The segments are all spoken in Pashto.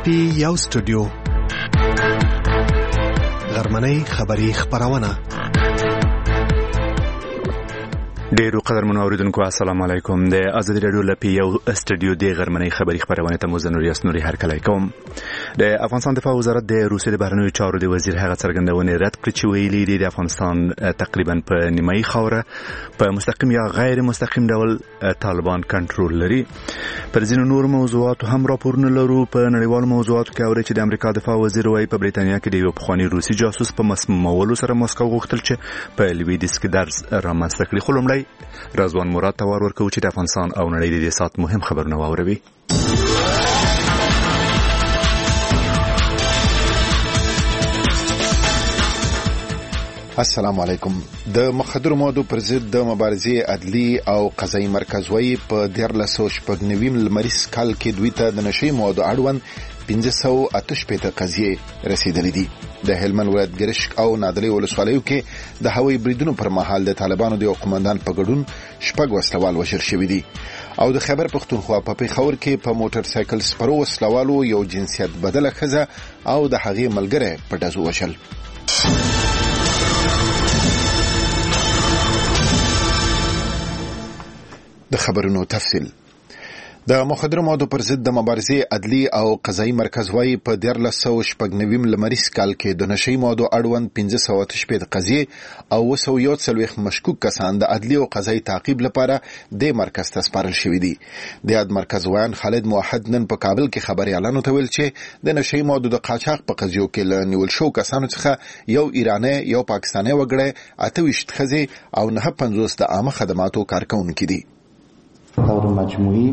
پی یو سټوډیو غرمنۍ خبری خبرونه. ډیرو قدرمنو اوریدونکو السلام علیکم. د ازادي رادیو لپاره یو استودیو د غرمنۍ خبری خبرونه ته مزنور یاسنوري هر کله کوم. د افغانستان دفاع وزارت د روسیې د بهرنیو چارو د وزیر هغه څرګندونه رد کړې چې ویلي دی د افغانستان تقریبا په نیمایي خوره په مستقیم یا غیر مستقیم ډول طالبان کنټرول لري. پر ځینو نور موضوعات هم راپورونه لرو. په نړیوالو موضوعاتو کې اوري چې د امریکا دفاع وزیر وايي په بریتانیا کې د یو پخوانی روسي جاسوس په مسمومولو سره مسکو غوښتل چې په لویدیځ کې درز رامنځته کړي. خو لومړی رضوان مراد ته ورکو چې د افغانستان او نړۍ د دې سات مهم خبرونه واوروي. السلام علیکم. د مخدر موادو پر ضد د مبارزې عدلی او قضایي مرکز وایي په 1399 لمریز کال کې دوی ته د نشي موادو اړوند 588 قضیې رسیدلې دي. د هلمند ولایت ګرشک او نادلي ولسوالیو کې د هوایي بریدونو پر مهال د طالبانو د قومندان په ګډون شپږ وسلوال وشل شوي دي. او د خیبر پختونخوا په پیښور کې په موټر سایکل سپرو وسلوالو یو جنسیت بدله ښځه او د هغې ملګری په ډزو وشل. د خبرونو تفصیل. د مخدر موادو پر ضد د مبارزې عدلی او قضایي مرکز وايي په 1399 لمریز کال کې د نشي موادو اړوند 588 قضیې او 241 مشکوک کسان د عدلی او قضایي تعقیب لپاره د مرکز ته سپارل شوي دي. د یاد مرکز وایي خالد موحد نن په کابل کې خبريالانو ته ویل چې د نشي موادو د قاچاق په قضیو کې نیول شو کسانو څخه یو ایرانی یو پاکستاني وګړی 28 ښځې او 950 د عامه خدماتو کارکونکي دي. طور مجموعی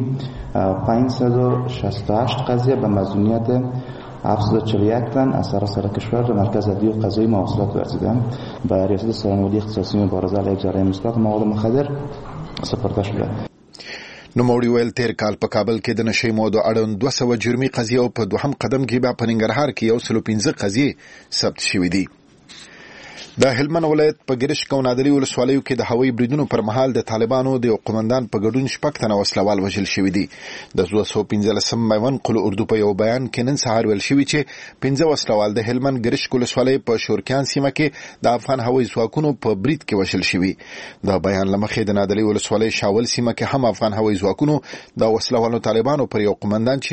568 قضیه به مظنونیت 741 تن از سراسر کشور به مرکز عدلی و قضایی مواصلات رسیدن. به ریاست سرمایه‌گذاری اختصاصی مبارزه علیه جرائم مثبت مواد مخدر سپرده شده. نوموړي ویل تیر کال په کابل کې د نشي موادو اړوند 200 جرمي قضیه او په دوهم قدم کې به په ننګرهار کې 115 قضیې ثبت شوې دي. د هلمند ولایت په ګرشک او نادلي ولسوالیو کې د هوایي بریدونو پر مهال د طالبانو د قومندان په ګډون شپږ تنه وسلوال وژل شوي دي. د 215 میوند قلو اردو په یو بیان کې نن سهار ویل شوي چې 15 وسلوال د هلمند ګرشک ولسوالۍ په شورکیان سیمه کې د افغان هوایي ځواکونو په برید کې وژل شوي. د بیان لمخې د نادلي ولسوالۍ شاول سیمه کې هم افغان هوایي ځواکونو د وسلوالو طالبانو پر یو قومندان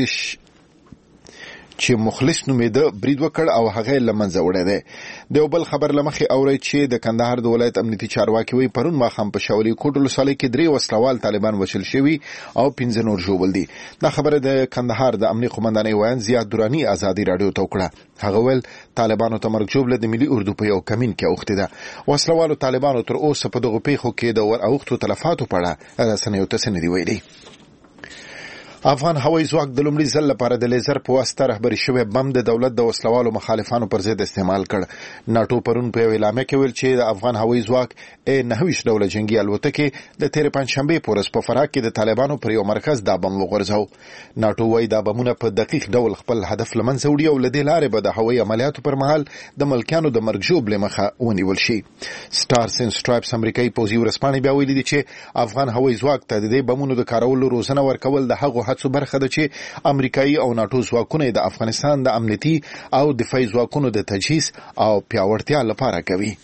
چې مخلص نومېده برید وکړ او هغه لمنځه وړی دی. د یو بل خبر لمخې اوري چې د کندهار د ولایت امنیتي چارواکي وایي پرون ماښام په شاولي کوټ ولسوالۍ کې 3 وسلوال طالبان وژل شوي او 15 نور ژوبل دي. دا خبره د کندهار د امنیتي قومندانۍ وایي زیاد دراني ازادي رادیو ته وکړه. هغه ول طالبانو ته مرګ ژوبله د ملي اردو په یو کمین کې اوښتې ده. وسلوالو طالبانو تر اوسه په دغه پیښو کې د ور اوښتو تلفاتو په اړه رسنیو ته څه نه دي ویلي. افغان هوایي ځواک د لومړي ځل لپاره د لیزر په واسطه رهبري شوی بم د دولت د وسلوالو مخالفانو پر ضد استعمال کړ. ناتو پرون په یو اعلامیه کې ویل چې د افغان هوایي ځواک 29 ډوله جنگي الوتکې د تیر پنځشنبه په ورځ په فراه کې د طالبانو پر یو مرکز دا بم وغورځاو. ناتو وايي دا بمونه په دقیق ډول خپل هدف لمنځه وړي او لدې لارې به د هوایي عملیاتو پر مهال د ملکیانو د مرګ ژوبلې مخه ونیول شي. سټارز اینډ سټرایپس امریکایي پوځي ورځپاڼې بیا ویلي دي چې افغان هوایي ځواک ته د دې بمونو د کارولو روزنه ورکول د هغو هڅو برخه ده چې امریکایي او ناتو ځواکونه د افغانستان د امنیتي او دفاعي ځواکونو د تجهیز او پیاوړتیا لپاره کوي.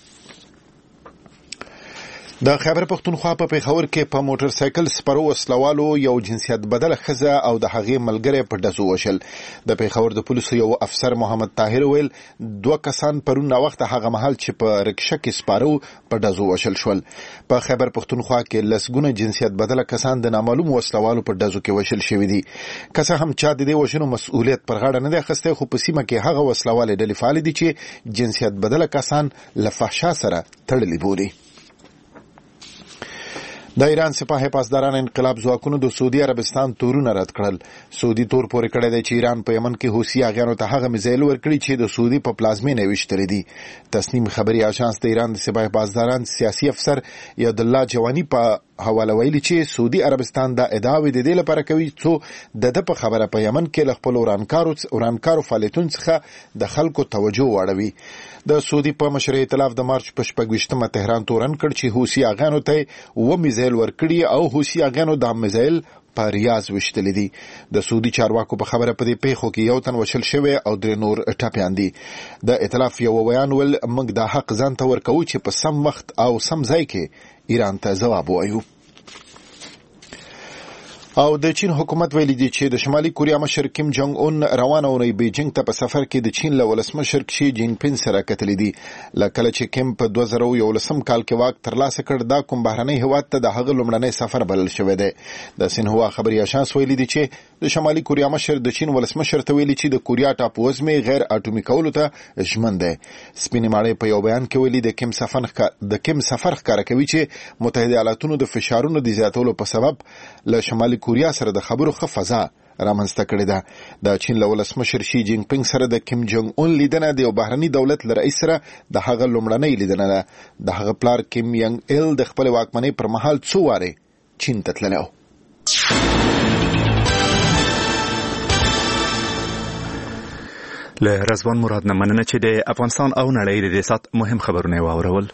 د خیبر پختونخوا په پیښور کې په موټر سایکل سپرو وسلوالو یو جنسیت بدله ښځه او د هغې ملګری په ډزو وشل. د پیښور د پولیسو یو افسر محمد طاهر ویل 2 کسان پرون وخت هغه مهال چې په رکشه کې سپارو په ډزو وشل شول. په خیبر پختونخوا کې لسګونه جنسیت بدله کسان د نامعلوم وسلوالو په ډزو کې وشل شوي دي. که څه هم چا د دې وژنو مسؤلیت پر غاړه نه دی اخیستی خو په سیمه کې هغه وسلوالې ډلې فعال دي چې جنسیت بدله کسان له فحشا سره تړلي بولي. د ایران سپاه پاسداران انقلاب ځواکونو د سعودي عربستان تورونه رد کړل. سعودي تور پورې کړی دی چې ایران په یمن کې حوثي اغیانو ته هغه میزایل ورکړي چې د سعودي په پلازمینه ویشتلي دي. تصنیم خبري اژانس د ایران د سپاه پاسداران سیاسي افسر یادالله جوانی په حواله ویلي چې سعودي عربستان دا ادعاوې د دې لپاره کوي څو د په خبره په یمن کې له خپل ورانکارو فعالیتونو څخه د خلکو توجه واړوي. د سعودي په مشرۍ ائتلاف د مارچ په 26مه تهران تورن کړ چې حوثي اغیانو ته و میزایل ورکړي او حوثي اغیانو د میزایل په ریاض وشتلې دي. د سعودي چارواکو په خبره په دې پیښو کې یو تن وشل شوی او درې نور ټپیان دي. د ائتلاف یو بیان ول موږ د حق ځان ته ورکوو چې په سم وخت او سم ځای کې ایران ته ځواب وایو. او د چین حکومت ویلي دی چې د شمالي کوریا مشر کیم جونګ اون روانه اونۍ بیجینګ ته په سفر کې د چین له ولسمشر شي جین پین سره کتلې دي. لکه چې کیم په 2011 کال کې واک ترلاسه کړ، دا کوم بهرنی هیواد ته د هغه لومړنی سفر بلل شوی دی. د سینهوا خبري اژانس ویلي دی چې د شمالي کوریا مشر د چین ولسمشر ته ویلي چې د کوریا ټاپو وزمې غیر اټومي کولو ته ژمن دی. سپینې ماڼۍ په یو بیان کې ویلي د کیم سفر ښکاره کوي چې متحده ایالاتونو د فشارونو د زیاتولو په سبب له شمالي کوریا سره د خبرو ښه فضا رامنځته کړې ده. د چین له ولسمشر شي جین پینګ سره د کیم جونګ اون لیدنه د یو بهرني دولت له رئیس سره د هغه لومړنۍ لیدنه ده. د هغه پلار کیم ینګ ایل د خپل واکمنۍ پر مهال څو واره چین ته تللی و. له رضوان مراد نه مننه چې د افغانستان او نړۍ د سات مهم خبرونه واورول.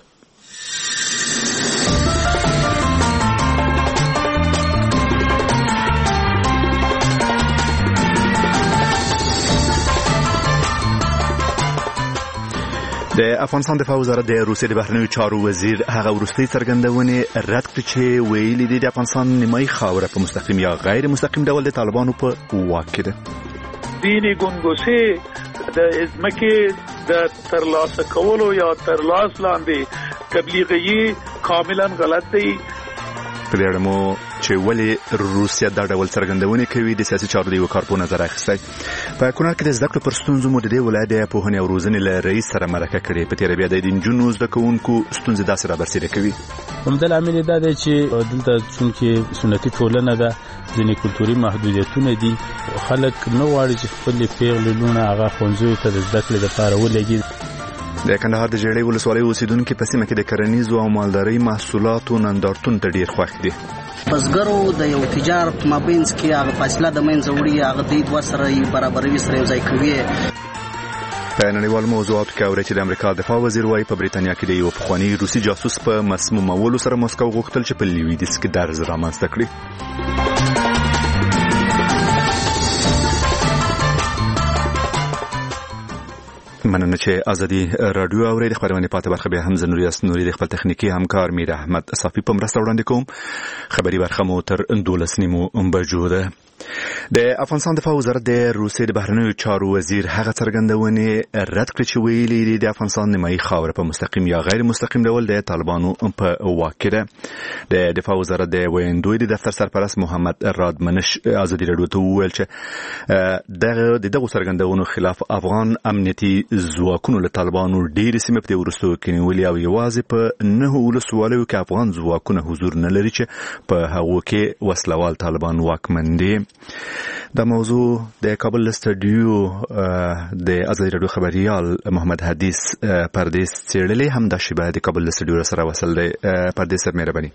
د افغانستان دفاع وزارت د روسیې د بهرنیو چارو وزیر هغه وروستۍ څرګندونې رد کړې چې ویلي دي د افغانستان نیمایي خاوره په مستقیم یا غیر مستقیم ډول د طالبانو په واک کې ده. دیني ګونګوسې د ځمکې د ترلاسه کولو یا ترلاس لاندې تبلیغي کاملا غلط دی. په دې اړه مو چې ولې روسیا دا ډول څرګندونې کوي د سیاسي چارو د یو کارپو نظر اخیستی. په کونړ کې د زده کړو پر ستونزو مو د دې ولایت د پوهنې او روزنې له رئیس سره مرکه کړې. په تېره بیا د نجونو زده کوونکو ستونزې داسې رابرسېره کوي. همدا لامل دا دی چې دلته چونکې سنتي ټولنه ده، ځینې کلتوري محدودیتونه دي، خلک نه غواړي چې خپلې پیغلې لوڼه هغه ښوونځیو ته د زده کړې دپاره ولېږي. د کندهار د ژړۍ ولسوالۍ اوسیدونکي په سیمه کې د کرنیزو او مالدارۍ محصولاتو نندارتون ته ډیر خوښ دي. بزګرو د یو تجار په مابینځ کې هغه فاصله د منځه وړي، هغه د دوه سره برابروي، سره یو ځای کوي. په نړیوالو موضوعاتو کې اوري چې د امریکا دفاع وزیر وايي په بریتانیا کې د یو پخوانی روسي جاسوس په مسمومولو سره مسکو غوښتل چې په لویدیځ کې درز رامنځته کړي. مننه چې ازادي رادیو اوري. د خبرونه پاتې برخه به هم زنوریاس نوري د خپل تخنیکی همکار میر احمد صافی په مرسته وړاندې کوم. خبري برخه مو تر 12 نیمو بجو ده. د افغانستان دفاع وزارت د روسیې د بهرنیو چارو وزیر هغه څرګندونې رد کړې چې ویلي دي د افغانستان نیمایي خاوره په مستقیم یا غیر مستقیم ډول د طالبانو په واک کې ده. د دفاع وزارت د ویندوی د دفتر سرپرست محمد رادمنش ازادي رادیو ته وویل چې دغه څرګندونو خلاف افغان امنیتي ځواکونو له طالبانو ډېرې سیمې په وروستیو کې نیولې او یوازې په 9 ولسوالیو کې افغان ځواکونه حضور نه لري چې په هغو کې وسلوال طالبان واکمن دي. دا موضوع د کابل استودیو د ازادي رادیو خبريال محمد حدیث پردیس څېړلې هم د شبه د کابل استودیو سره وصل دی. پردیس صاحب مهرباني.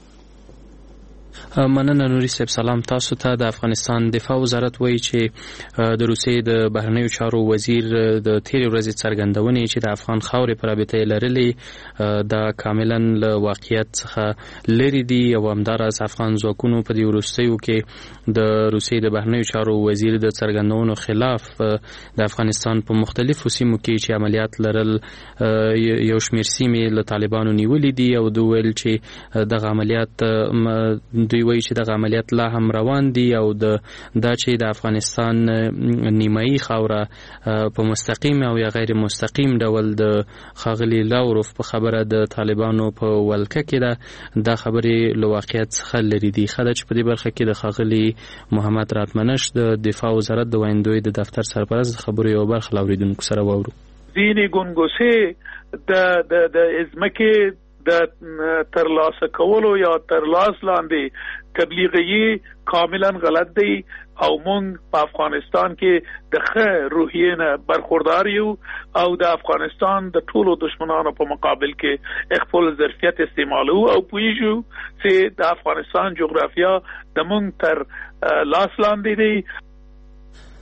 مننه نوري صاحب. سلام تاسو ته. د افغانستان دفاع وزارت وایي چې د روسیې د بهرنیو چارو وزیر د تیرې ورځې څرګندونې چې د افغان خاورې پر رابطه لرلې دا کاملا له واقعیت څخه لري دي او همداراز افغان ځواکونو په دې وروستیو کې د روسیې د بهرنیو چارو وزیر د څرګندونو خلاف د افغانستان په مختلفو سیمو کې چې عملیات لرل یو شمېر سیمې له طالبانو نیولې دي او دوی ویل چې دغه عملیات دوی وایي چې دغه عملیات لا هم روان دي او دا چې د افغانستان نیمایي خاوره په مستقیم او یا غیر مستقیم ډول د ښاغلي لاوروف په خبره د طالبانو په ولکه کې ده، دا خبرې له واقعیت څخه لرې دي. ښه ده چې په دې برخه کې د ښاغلي محمد راتمنش د دفاع وزارت د ویندوی د دفتر سرپرست خبرو یو برخه له اوریدونکو سره واورو. ځینې ګونګوسې د ځمکې د ترلاسه کولو یا ترلاس لاندې تبلیغي کاملا غلط دی او مونږ په افغانستان کې د ښه روحیې نه برخوردار یو او د افغانستان د ټولو دشمنانو په مقابل کې خپل ظرفیت استعمالو او پوهیږو چې د افغانستان جغرافیا د مونږ تر لاس لاندې دی.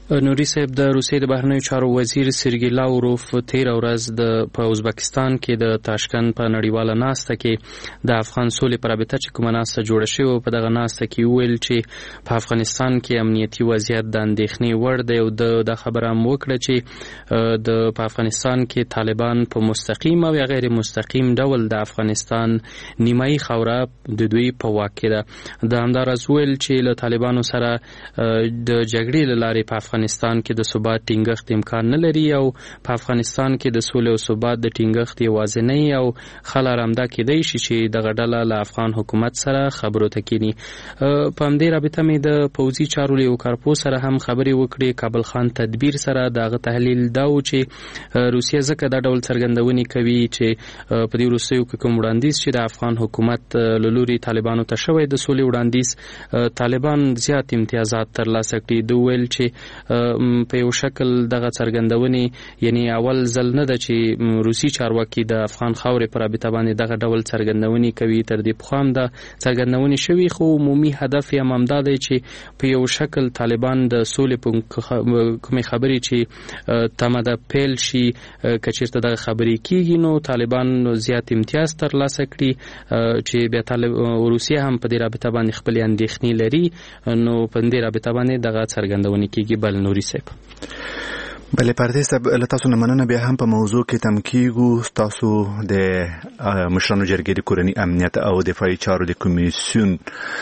نوري صاحب د روسیې د بهرنیو چارو وزیر سرګی لاوروف تیر ورځ په ازبکستان کې د تاشکند په نړیواله ناسته کې د افغان سولې پر رابطه چې کومه ناسته جوړه شوې په دغه ناسته کې ویل چې په افغانستان کې امنیتي وضعیت د اندېښنې وړ دی او د خبره هم وکړه چې په افغانستان کې طالبان په مستقیم او غیر مستقیم ډول د افغانستان نیمایي خاوره د دوی په واک کې ده. د همداراز ویل چې له طالبانو سره د جګړې له لارې په افغانستان کې د ثبات ټینګښت امکان نه لري او په افغانستان کې د سولې او ثبات د ټینګښت یوازینی او خل آرامده کېدای شي چې دغه ډله له افغان حکومت سره خبرو ته کینی. په همدې رابطه مې د پوځي چارو لیو کارپو سره هم خبرې وکړې. کابل خان تدبیر سره دغه تحلیل دا و چې روسیه ځکه دا ډول څرګندونې کوي چې په دې وروستیو کې کوم وړاندیز چې د افغان حکومت له لوري طالبانو ته شوی د سولې وړاندیز طالبان زیات امتیازات ترلاسه کړي. دوی ویل چې په یو شکل دغه څرګندونې یعنی اول ځل نه ده چې روسي چارواکي د افغان خاورې پر رابطه باندې دغه ډول څرګندونې کوي. تر دې پخوا هم د څرګندونې شوي خو عمومي هدف یې همدا دی چې په یو شکل طالبان د سولې په کومې خبرې چې تمه ده پیل شي که چېرته دغه خبرې کېږي نو طالبان زیات امتیاز ترلاسه کړي چې بیا روسیه هم په دې رابطه باندې خپلې اندېښنې لري نو په دې رابطه باندې دغه څرګندونې کېږي. بل نوري صاحب بلې پردې صاحب له تاسو نه مننه. بیا هم په موضوع کې تم کېږو. تاسو د مشرانو جرګې د کورني امنیت او دفاعي چارو د کمیسیون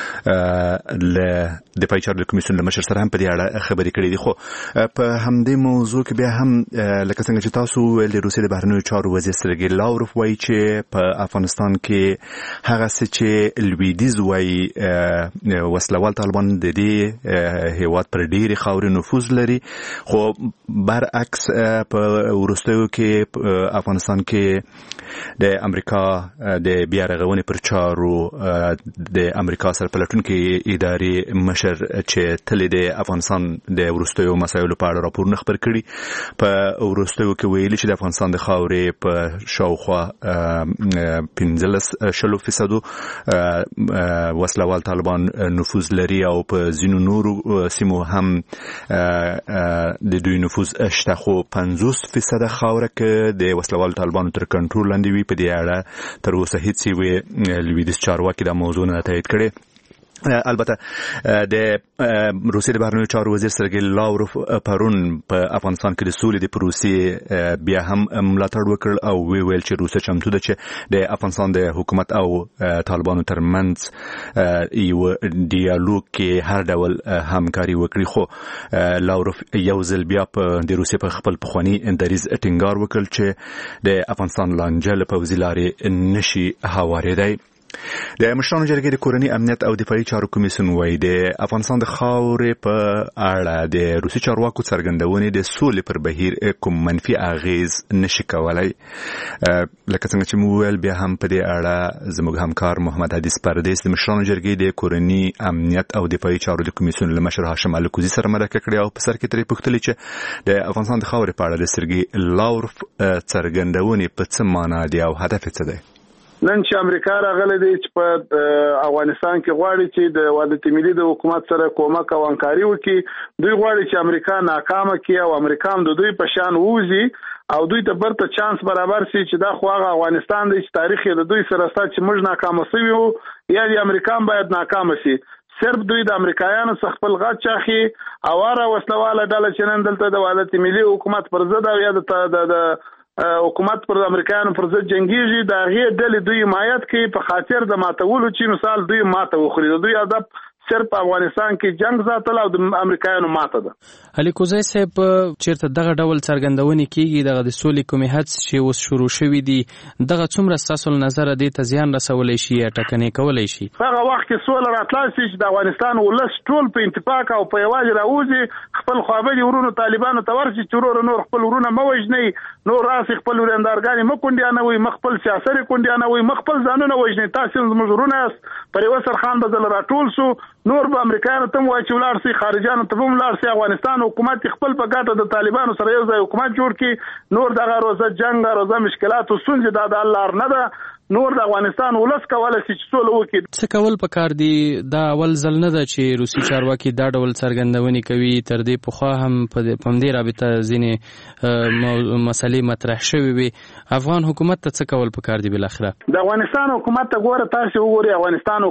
له مشر سره هم په دې اړه خبرې کړې دي. خو په همدې موضوع کې بیا هم لکه څنګه چې تاسو ویل د روسیې د بهرنیو چارو وزیر سرګی لاوروف وایي چې په افغانستان کې هغه څه چې لویدیځ وایي وسلوال طالبان د دې هیواد پر ډېرې خاورې نفوذ لري خو برعکس په وروستیو کې افغانستان کې د امریکا د بیا رغونې پر چارو د امریکا سره پلټونکې ادارې مشر چې تل د افغانستان د وروستیو مسایلو په اړه راپورونه خپر کړي په وروستیو کې ویلي چې د افغانستان د خاورې په شاوخوا 15% وسلوال طالبان نفوذ لري او په ځینو نورو سیمو هم د دوی نفوذ شته خو 50% خاوره کې د وسلوال طالبانو تر کنټرول لاندې وي. په دې اړه تر اوسه هیڅ یو لویدیځ چارواکي دا موضوع نه تایید کړي. البته د روسیې د بهرنیو چارو وزیر سرګی لاوروف پرون په افغانستان کې د سولې د پروسې بیا هم ملاتړ وکړ او ویل چې روسیه چمتو ده چې د افغانستان د حکومت او طالبانو ترمنځ یو ډیالوګ کې هر ډول همکاري وکړي. خو لاوروف یو ځل بیا د روسیې په خپل پخواني دریځ ټینګار وکړ چې د افغانستان لانجه له پوځي لارې نشي هوارېدای. د مشرانو جرګې د کورني امنیت او دفاعي چارو کمیسیون وایي د افغانستان د خاورې په اړه د روسي چارواکو څرګندونې د سولې پر بهیر کوم منفي اغیز نشي کولای. لکه څنګه چې مو ویل بیا هم په دې اړه زموږ همکار محمد حدیث پردیس د مشرانو جرګې د کورني امنیت او دفاعي چارو د کمیسیون له مشر هاشم الکوزي سره مرکه کړې او په سر کې ترې پوښتلې چې د افغانستان د خاورې په اړه د سرګي لاوروف څرګندونې په څه معنا دي او هدف څه دی؟ نن چې امریکا راغله دی چې په افغانستان کې غواړي چې د وحدت ملي د حکومت سره کومک او همکاري وکړي. دوی غواړي چې امریکا ناکامه کړي او امریکا هم د دوی په شان ووځي او دوی ته برته چانس برابر شي چې دا خو هغه افغانستان دی چې تاریخ یې د دوی سره ستاسو چې موږ ناکامه شوي وو یا د امریکا باید ناکامه شي. صرف دوی د امریکایانو څخه خپل غږ چاخي او هر وسلواله ډله چې نن دلته د وحدت ملي حکومت پر ضد او یا د حکومت پر امریکایانو پر ضد جنگیږي دا غي ډلې دوی حمایت کوي په خاطر د ماتولو چې مثال دوی ماته وخوري. دوی هدف صرف افغانستان کې جنگ ساتل او د امریکایانو ماته ده. علي کوزی صاحب چیرته دغه ډول څرګندونې کیږي دغه د سولې کومې هڅې چې اوس شروع شوې دي دغه څومره ستاسو نظر دې ته زیان رسولی شي یا ټکنې کولی شي؟ هغه وخت کې سوله راتلای شي چې د افغانستان ولس ټول په اتفاق او په یوازې راوځي خپل خوابدي ورونو طالبانو ته ورشي چې نور خپل ورونه مه وژنئ نور راسي خپل وریندارګانې مه کونډیانوئ مه خپل سیاسرې کونډیانوئ مه خپل ځانونه وژنئ. تاسو زموږ ورونه یاست پر یوه سرخان به زه راټول سو نور به امریکایانو ته هم وایي چې ولاړ سي خارجیانو ته هم ولاړ سي افغانستان حکومت خپل په ګټه د طالبانو سره یو ځای حکومت جوړ کړي. نور دغه روزه جنگ روزه مشکلات او ستونزې د الله نه ده نور د افغانستان ولس کولای شي چې سوله وکړي. څه کول پکار دي؟ دا اول ځل نه ده چې روسي چارواکي دا ډول څرګندونې کوي. تر دې پخوا هم په دې رابطه ځینې مسلې مطرح شوې وي. افغان حکومت ته څه کول پکار دي؟ بالاخره د افغانستان حکومت ته ګوره، تاسو وګورئ افغانستان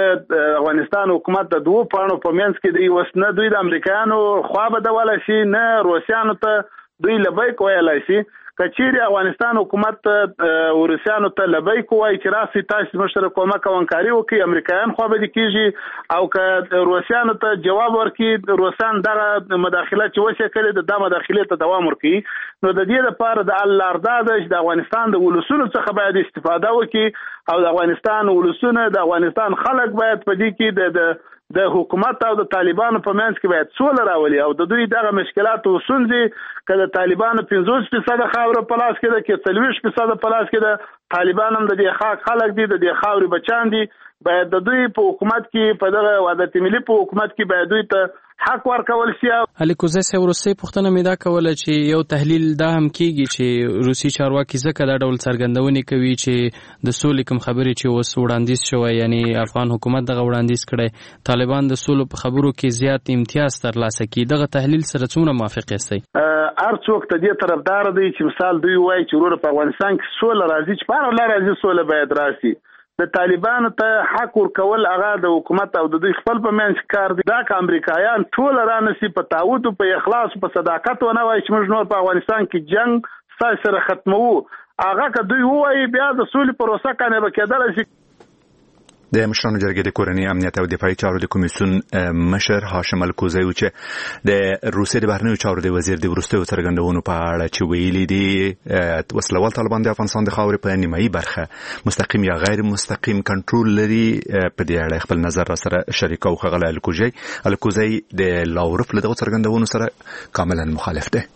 حکومت د دوه پاڼو په منځ کې دی. اوس نه دوی د امریکایانو خوا بدولی شي، نه روسیانو ته دوی لبیک ویلی شي. کچېرې افغانستان حکومت روسیانو ته لبیک وایي چې راسئ تاسو موږ سره کومک او همکاري وکړئ، امریکایان خوا به دې کېږي. او که روسیانو ته جواب ورکړي، روسیان دغه مداخله چې وشي کړې ده، دا مداخلې ته دوام ورکړي. نو د دې لپاره د الله لار ده چې د افغانستان د ولسونو څخه باید استفاده وکړي، او د افغانستان ولسونه، د افغانستان خلک باید په دې کې د حکومت او د طالبانو په منځ کې باید سوله راولي، او د دوی دغه مشکلات او ستونزې که د طالبانو 50% خاوره په لاس کې ده، که 40% په لاس کې ده، طالبان هم د دې خاک خلک دي، د دې خاورې بچان دي. باید د دوی په حکومت کې، په دغه وحدت ملي په حکومت کې باید دوی ته حق ورکول شي. علي کوزی صاحب وروستۍ پوښتنه مې دا کوله چې یو تحلیل دا هم کېږي چې روسي چارواکي ځکه دا ډول څرګندونې کوي چې د سولې کوم خبرې چې اوس وړاندیز شوی، یعنی افغان حکومت دغه وړاندیز کړی، طالبان د سولې په خبرو کې زیات امتیاز ترلاسه کړي. دغه تحلیل سره څومره موافق یاستئ؟ هر څوک ته دې طرفدار دی چې مثال دوی وایي چې وروره په افغانستان کې سوله راځي، چې په هر لاره راځي سوله باید راشي. د طالبانو ته حق ورکول هغه د حکومت او د دوی خپل په منځ کار دی. دا که امریکایان ټول رانسي په تعهد او په اخلاص او په صداقت ونه وایي چې موږ نور په افغانستان کې جنگ ستاسو سره ختموو، هغه که دوی وایي بیا د سولې پروسه کامیابه کېدلی شي. د مشرانو جرګې د کورنۍ امنیت او دفاعي چارو د کمیسیون مشر هاشم الکوزی و چې د روسیې د بهرنیو چارو د وزیر د وروستیو څرګندونو په اړه چې ویلي دي وسلوال طالبان د افغانستان د خاورې په نیمایي برخه مستقیم یا غیر مستقیم کنټرول لري. په دې اړه خپل نظر را سره شریکو. ښاغلی الکوزی د لاورف له دغو څرګندونو سره کاملا مخالف دی.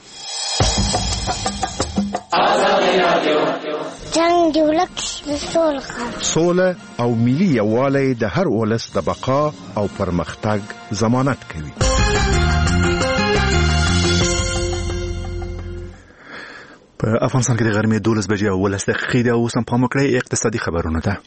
جنگ د ولک سوله او ملي یووالی د هر ولس د بقا او پرمختګ ضمانت کوي. په افغانستان کې د غرمې 12 بجې او 12 دقیقې ده. اوس هم پام وکړئ اقتصادي خبرونه ده.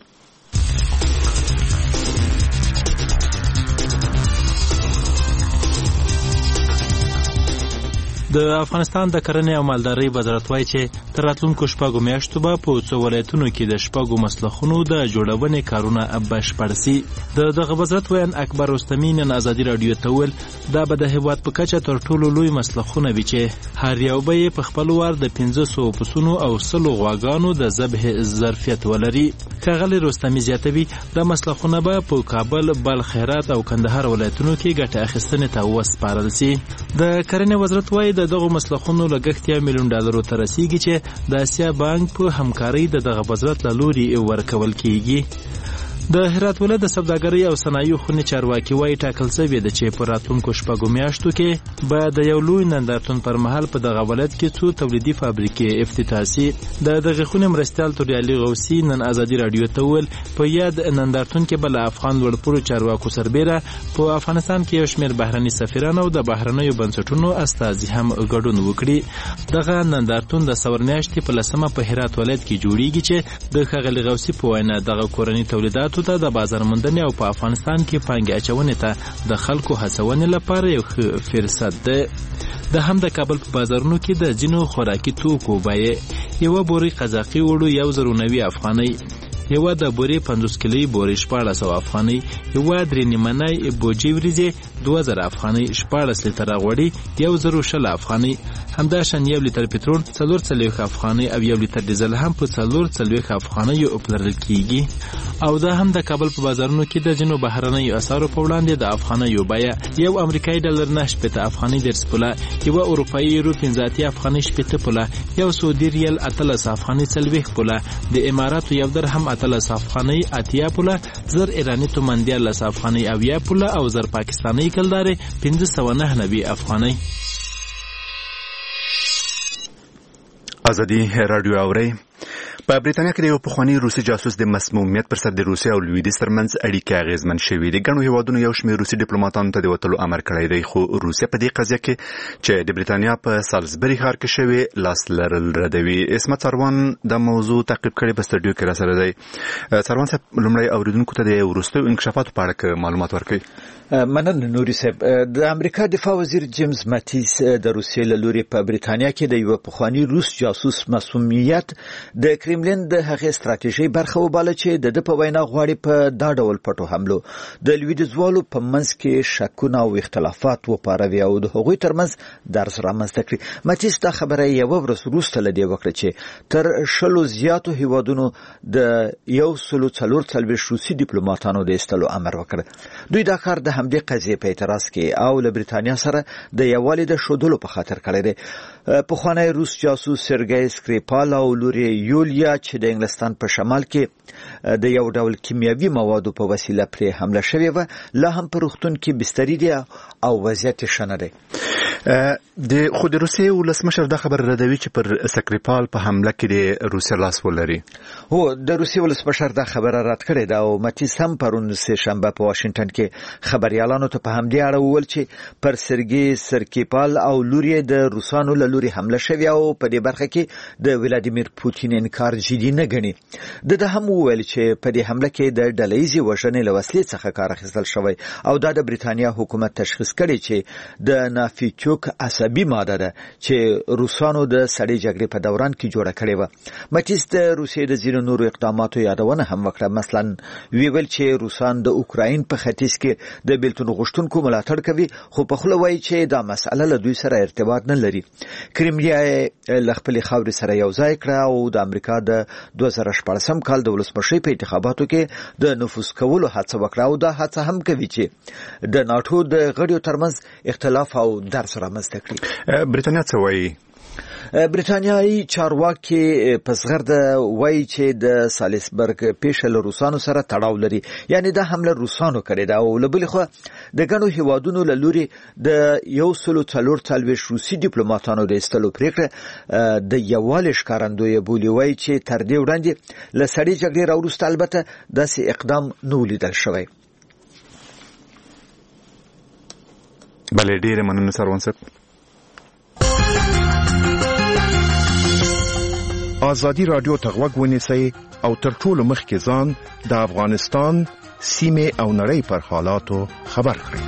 د افغانستان د کرنې او مالدارۍ وزارت وايي چې تر راتلونکو شپږو میاشتو به په څو ولایتونو کې د شپږو مسلخونو د جوړونې کارونه بشپړ شي. دغه وزارت ویان اکبر رستمی نن ازادي رادیو ته ویل دا به د هیواد په کچه تر ټولو لوی مسلخونه وي چې هر یو به په خپل وار د 500 پسونو او 100 غواګانو د ذبح ظرفیت ولري. ښاغلی رستمی زیاتوي د مسلخونه به په کابل، بلخ، هرات او کندهار ولایتونو کې ګټه اخیستنې ته وسپارل شي. د کرنې وزارت وايي دغه مسلخونو لګښت $1 میلیون ته رسیږي چې د اسیا بانک په همکارۍ دغه وزارت له لوري ورکول کیږي. د هرات ولایت د سوداګرۍ او صنایعو خونې چارواکي وايي ټاکل شوې ده چې په راتلونکو شپږو میاشتو کې به د یو لوی نندارتون پر مهال په دغه ولایت کې څو تولیدي فابریکې افتتاح شي. دغه خونې مرستیال توریالي غوثي نن ازادي رادیو ته ویل په یاد نندارتون کې بل افغان لوړپوړو چارواکو سربېره په افغانستان کې یو شمېر بهرني سفیران او د بهرنیو بنسټونو استازي هم ګډون وکړي. دغه نندارتون د ثور میاشتې په 10 په هرات ولایت کې جوړیږي چې د ښاغلي غوثي په وینا دغه کورني تولیداتو ته د بازار موندنې او په افغانستان کې پانګې اچونې ته د خلکو هڅونې لپاره یو ښه فرصت ده. د هم د کابل په بازارونو کې د ځینو خوراکي توکو بیې یوه بورۍ قزاقي وړو 1090 افغانۍ، یوه د بورې 50 کیلویي بورې 1400 افغانۍ، یوه 3 نیمنۍ بوجي وریځې 2000 افغانۍ، 14 لیتره غوړي 1060 افغانۍ، همداشان 1 لیتر پټرول 440 افغانۍ او 1 لیتر ډیزل هم په 440 افغانۍ پلورل کیږي. او دا هم د کابل په بازارونو کې د ځینو بهرنیو اسعارو په وړاندې د افغانیو بیه یو امریکایي ډالر 9 افغانۍ 10 پوله، یو اروپایي یورو 15 افغانۍ 7 پوله، یو سعودي ریال 13 افغانۍ 40 پوله، د اماراتو یو درهم 13 افغانۍ 80 پوله، زر ایرانی تومان 13 افغانۍ 70 پوله او زر پاکستاني کلدار 590 افغانۍ. ازادي رادیو اوري په بریتانیا کې د یو پخوانی روسي جاسوس د مسمومیت پر سر د روسیې او لویدیځ ترمنځ اړیکې اغیزمن شوې دي. ګڼو هیوادونو یو شمېر روسي ډیپلوماټانو ته د وتلو امر کړی دی، خو روسیه په دې قضیه کې چې د بریتانیا په سالزبري ښار کې شوې لاس لرل ردوي. اسمت سروان د موضوع تعقیب کړی په سټوډیو کې راسره دی. سروان صاحب، لومړی اوریدونکو ته د وروستیو انکشافاتو په اړه معلومات ورکړئ. مننه نوري صاحب. د امریکا دفاع وزیر جیمز ماتیس د روسیې له لوري په بریتانیا کې د یو پخوانی روس جاسوس مسمومیت د کرملین د هغې ستراتیژي برخه وباله چې د په وینا غواړي په دا ډول پټو حملو د لویدیځوالو په منځ کې شکونه او اختلافات وپاروي او د هغوی ترمنځ درز رامنځته کړي. ماتیس دا خبره یو ورځ وروسته له دې وکړه چې تر 100 زیاتو هیوادونو د 144 روسي ډیپلوماټانو د ایستلو امر وکړ. دوی دا کار د همدې قضیې په اعتراض کې او له بریتانیا سره د یووالي د ښودلو په خاطر کړی دی. پخوانی روس جاسوس سرګی سکریپال او لوري یولیا چې د انګلستان په شمال کې د یو ډول کیمیاوي موادو په وسیله پرې حمله شوې و، لا هم په روغتون کې بستري دی او وضعیت ښه نه دی. خو د روسیې ولسمشر دا خبر ردوي چې پر سکریپال په حمله کې د روسیې لاس ولري. هو، د روسیې ولسمشر دا خبره رد کړې ده او ماتیس هم پرون سه شنبه په واشنگټن کې خبريالانو ته په همدې اړه وویل چې پر سرګي سکریپال او لوري د روسانو له لوري حمله شوې او په دې برخه کې د ولادیمیر پوتین انکار جدي نه ګڼي. د هم وویل چې په دې حمله کې د ډلهیزې وژنې له وسلې څخه کار اخیستل شوی او دا د بریتانیا حکومت تشخیص کړي چې د نافیچوک عصبي ماده ده چې روسانو د سړې جګړې په دوران کې جوړه کړې و. ماتیس د روسیې د ځینو نورو اقداماتو یادونه هم وکړه. مثلا ویل چې روسان د اوکراین په ختیځ کې د بیلتون غوښتونکو ملاتړ کوي، خو په خپل وایي چې دا مسأله له دوی سره ارتباط نه لري. کرملیا له خپل خاورې سره یو ځای کړه او د امریکا د 2014 کال د ولسمشي په انتخاباتو کې د نفوذ کولو هڅه وکړه او دا هڅه هم کوي چې د ناتو د غړیو ترمنځ اختلاف او درس رامنځته کړي. بریتانیا څه وایي؟ بریتانیایی چارواکي پسغرد وایي چې د سالیسبرګ پیښه له روسانو سره تړاو لري، یعنی دا حمله روسانو کړې ده او له بلې خوا د ګڼو هیوادونو له لوري د 144 روسي ډیپلوماټانو د ایستلو پریکړه د یووالي ښکارندوی بولي. وایي چې تر دې وړاندې له سړې جګړې راوروسته البته داسې اقدام نه ولیدل شوی. بله، ډېره مننه سروان صاحب. ازادي رادیو ته غوږ ونیسئ او تر ټولو مخکې ځان د افغانستان سیمه او نړۍ پر حالاتو خبر کړئ.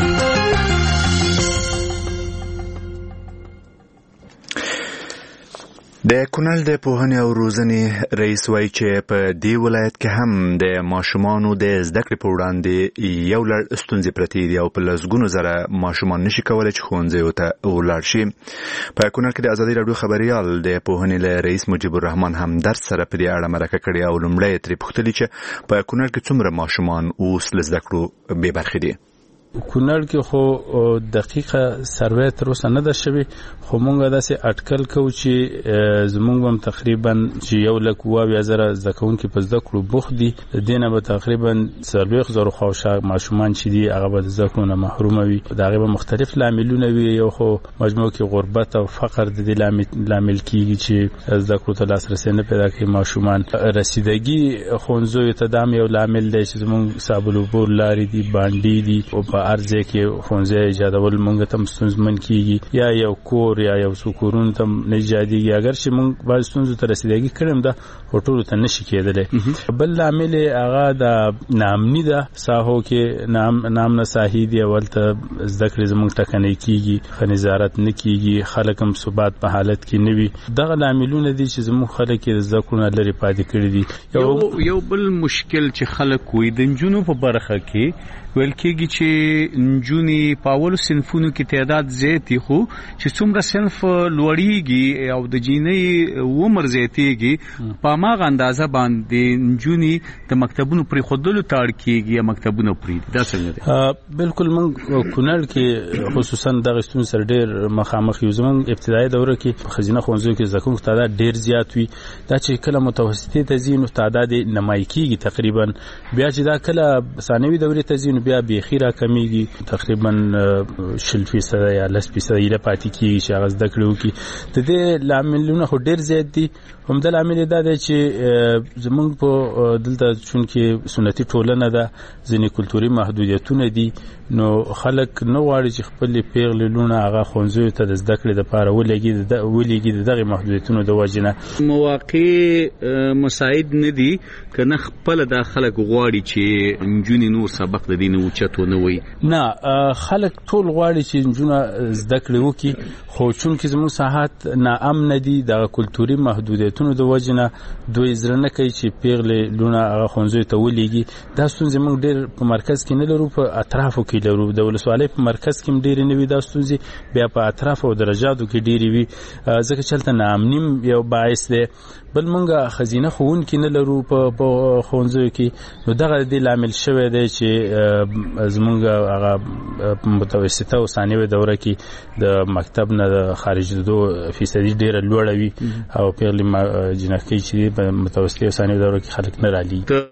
د کونړ د پوهنې او روزنې رئیس وایي چې په دې ولایت کې هم د ماشومانو د زده کړې په وړاندې یو لړ ستونزې پرتې دي او په لسګونو زره ماشومان نشي کولی چې ښوونځیو ته ولاړ شي. په کونړ کې د ازادي راډیو خبریال د پوهنې له رئیس مجیب الرحمن همدرد سره په دې اړه مرکه کړې او لومړی یې ترې پوښتلي چې په کونړ کې څومره ماشومان اوس له زده کړو بې برخې دي. کونړ کې خو دقیقه سروې تر اوسه نه ده شوې، خو مونږ داسې اټکل کوو چې زمونږ هم تقریبا چې 1,20,000 زده کوونکي په زده کړو بوخت دي. د دې نه به تقریبا 40,000 خواوشا ماشومان چې دي هغه به د زده کړو نه محروم وي. د هغې به مختلف لاملونه وي. یو خو مجموع کې غربت او فقر د دې لامل کېږي چې زده کړو ته لاسرسی نه پیدا کوي ماشومان. رسیدګي ښوونځیو ته دا هم یو لامل دی چې زمونږ سابلوبور لارې دي، بانډې دي او په ارزه کې ښوونځی ایجادول مونږ ته ستونزمن کېږي، یا یو کور یا یو څو کورونو ته نه ایجادېږي. اگر چې مونږ بعض ستونزو ته رسیدګي کړی ده خو ټولو ته نشي کېدلی. بل لامل هغه د ناامني ده، ساحو کې ناامنه ساحې دي، هلته زده کړې زمونږ ټکنۍ کېږي، ښه نظارت نه کېږي، خلک هم ثبات په حالت کې نه وي. دغه لاملونه دي چې زمونږ خلک یې د زده کړو نه لرې پاتې کړي دي. یو بل مشکل چې خلک وایي د نجونو په برخه کې ویل کېږي چې نجونې په اولو صنفونو کې تعداد زیات دي، خو چې څومره صنف لوړیږي او د جینۍ عمر زیاتېږي په هماغه اندازه باندې نجونې د مکتبونو پرېښودلو ته اړ کېږي یا مکتبونه پرېږدي. دا څنګه دی؟ بلکل موږ کونړ کې خصوصا دغه ستونزې سره ډېر مخامخ یو. زموږ ابتدایي دوره کې په ښځینه ښوونځیو کې زده کوونکو تعداد ډېر زیات وي. دا چې کله متوسطې ته ځي نو تعداد یې نمایي کېږي تقریبا. بیا چې دا کله ثانوي دورې ته ځي نو بیا بیخي راکمیږي، تقریبا 20% یا 10% یې پاتې کېږي چې هغه زده کړې وکړي. د دې لاملونه خو ډېر زیات دي، همدا لامل دا دی چې زمونږ په دلته چونکې سنتي ټولنه ده ځینې کلتوري محدودیتونه دي نو خلک نه غواړي چې خپل پیغلې لونه هغه ښوونځیو ته د زده کړې دپاره ولېږي د دغې محدودیتونو د وجې نه مواقع مساعد نه دي که نه خپله دا خلک غواړي چې نجونې نور سبق د دې نه اوچت ونه وایي نه خلک ټول غواړي چې نجونه زده کړې وکړي خو چونکې زموږ ساحات ناامنه دي دغه کلتوري محدودیتونو د وجې نه دوی زړه نه کوي چې پیغلې لونه هغه ښوونځیو ته ولېږي دا ستونزې موږ ډېر په مرکز کې نه لرو په اطرافو کې لرو د ولسوالۍ په مرکز کې هم ډېرې نه وي دا ستونزې بیا په اطرافو او درجاتو کې ډېرې وي ځکه چې هلته ناامني یو باعث دی بل موږ خزینه ښوونکي نه لرو په ښوونځیو کې نو دغه د دې لامل شوی دی چې زموږ هغه متوسطه او ثانوي دوره کې د مکتب نه د خارجېدو فیصدي ډېره لوړه وي او پیغلې جنکۍ چې په متوسطه او ثانوي دوره کې خلک نه رالي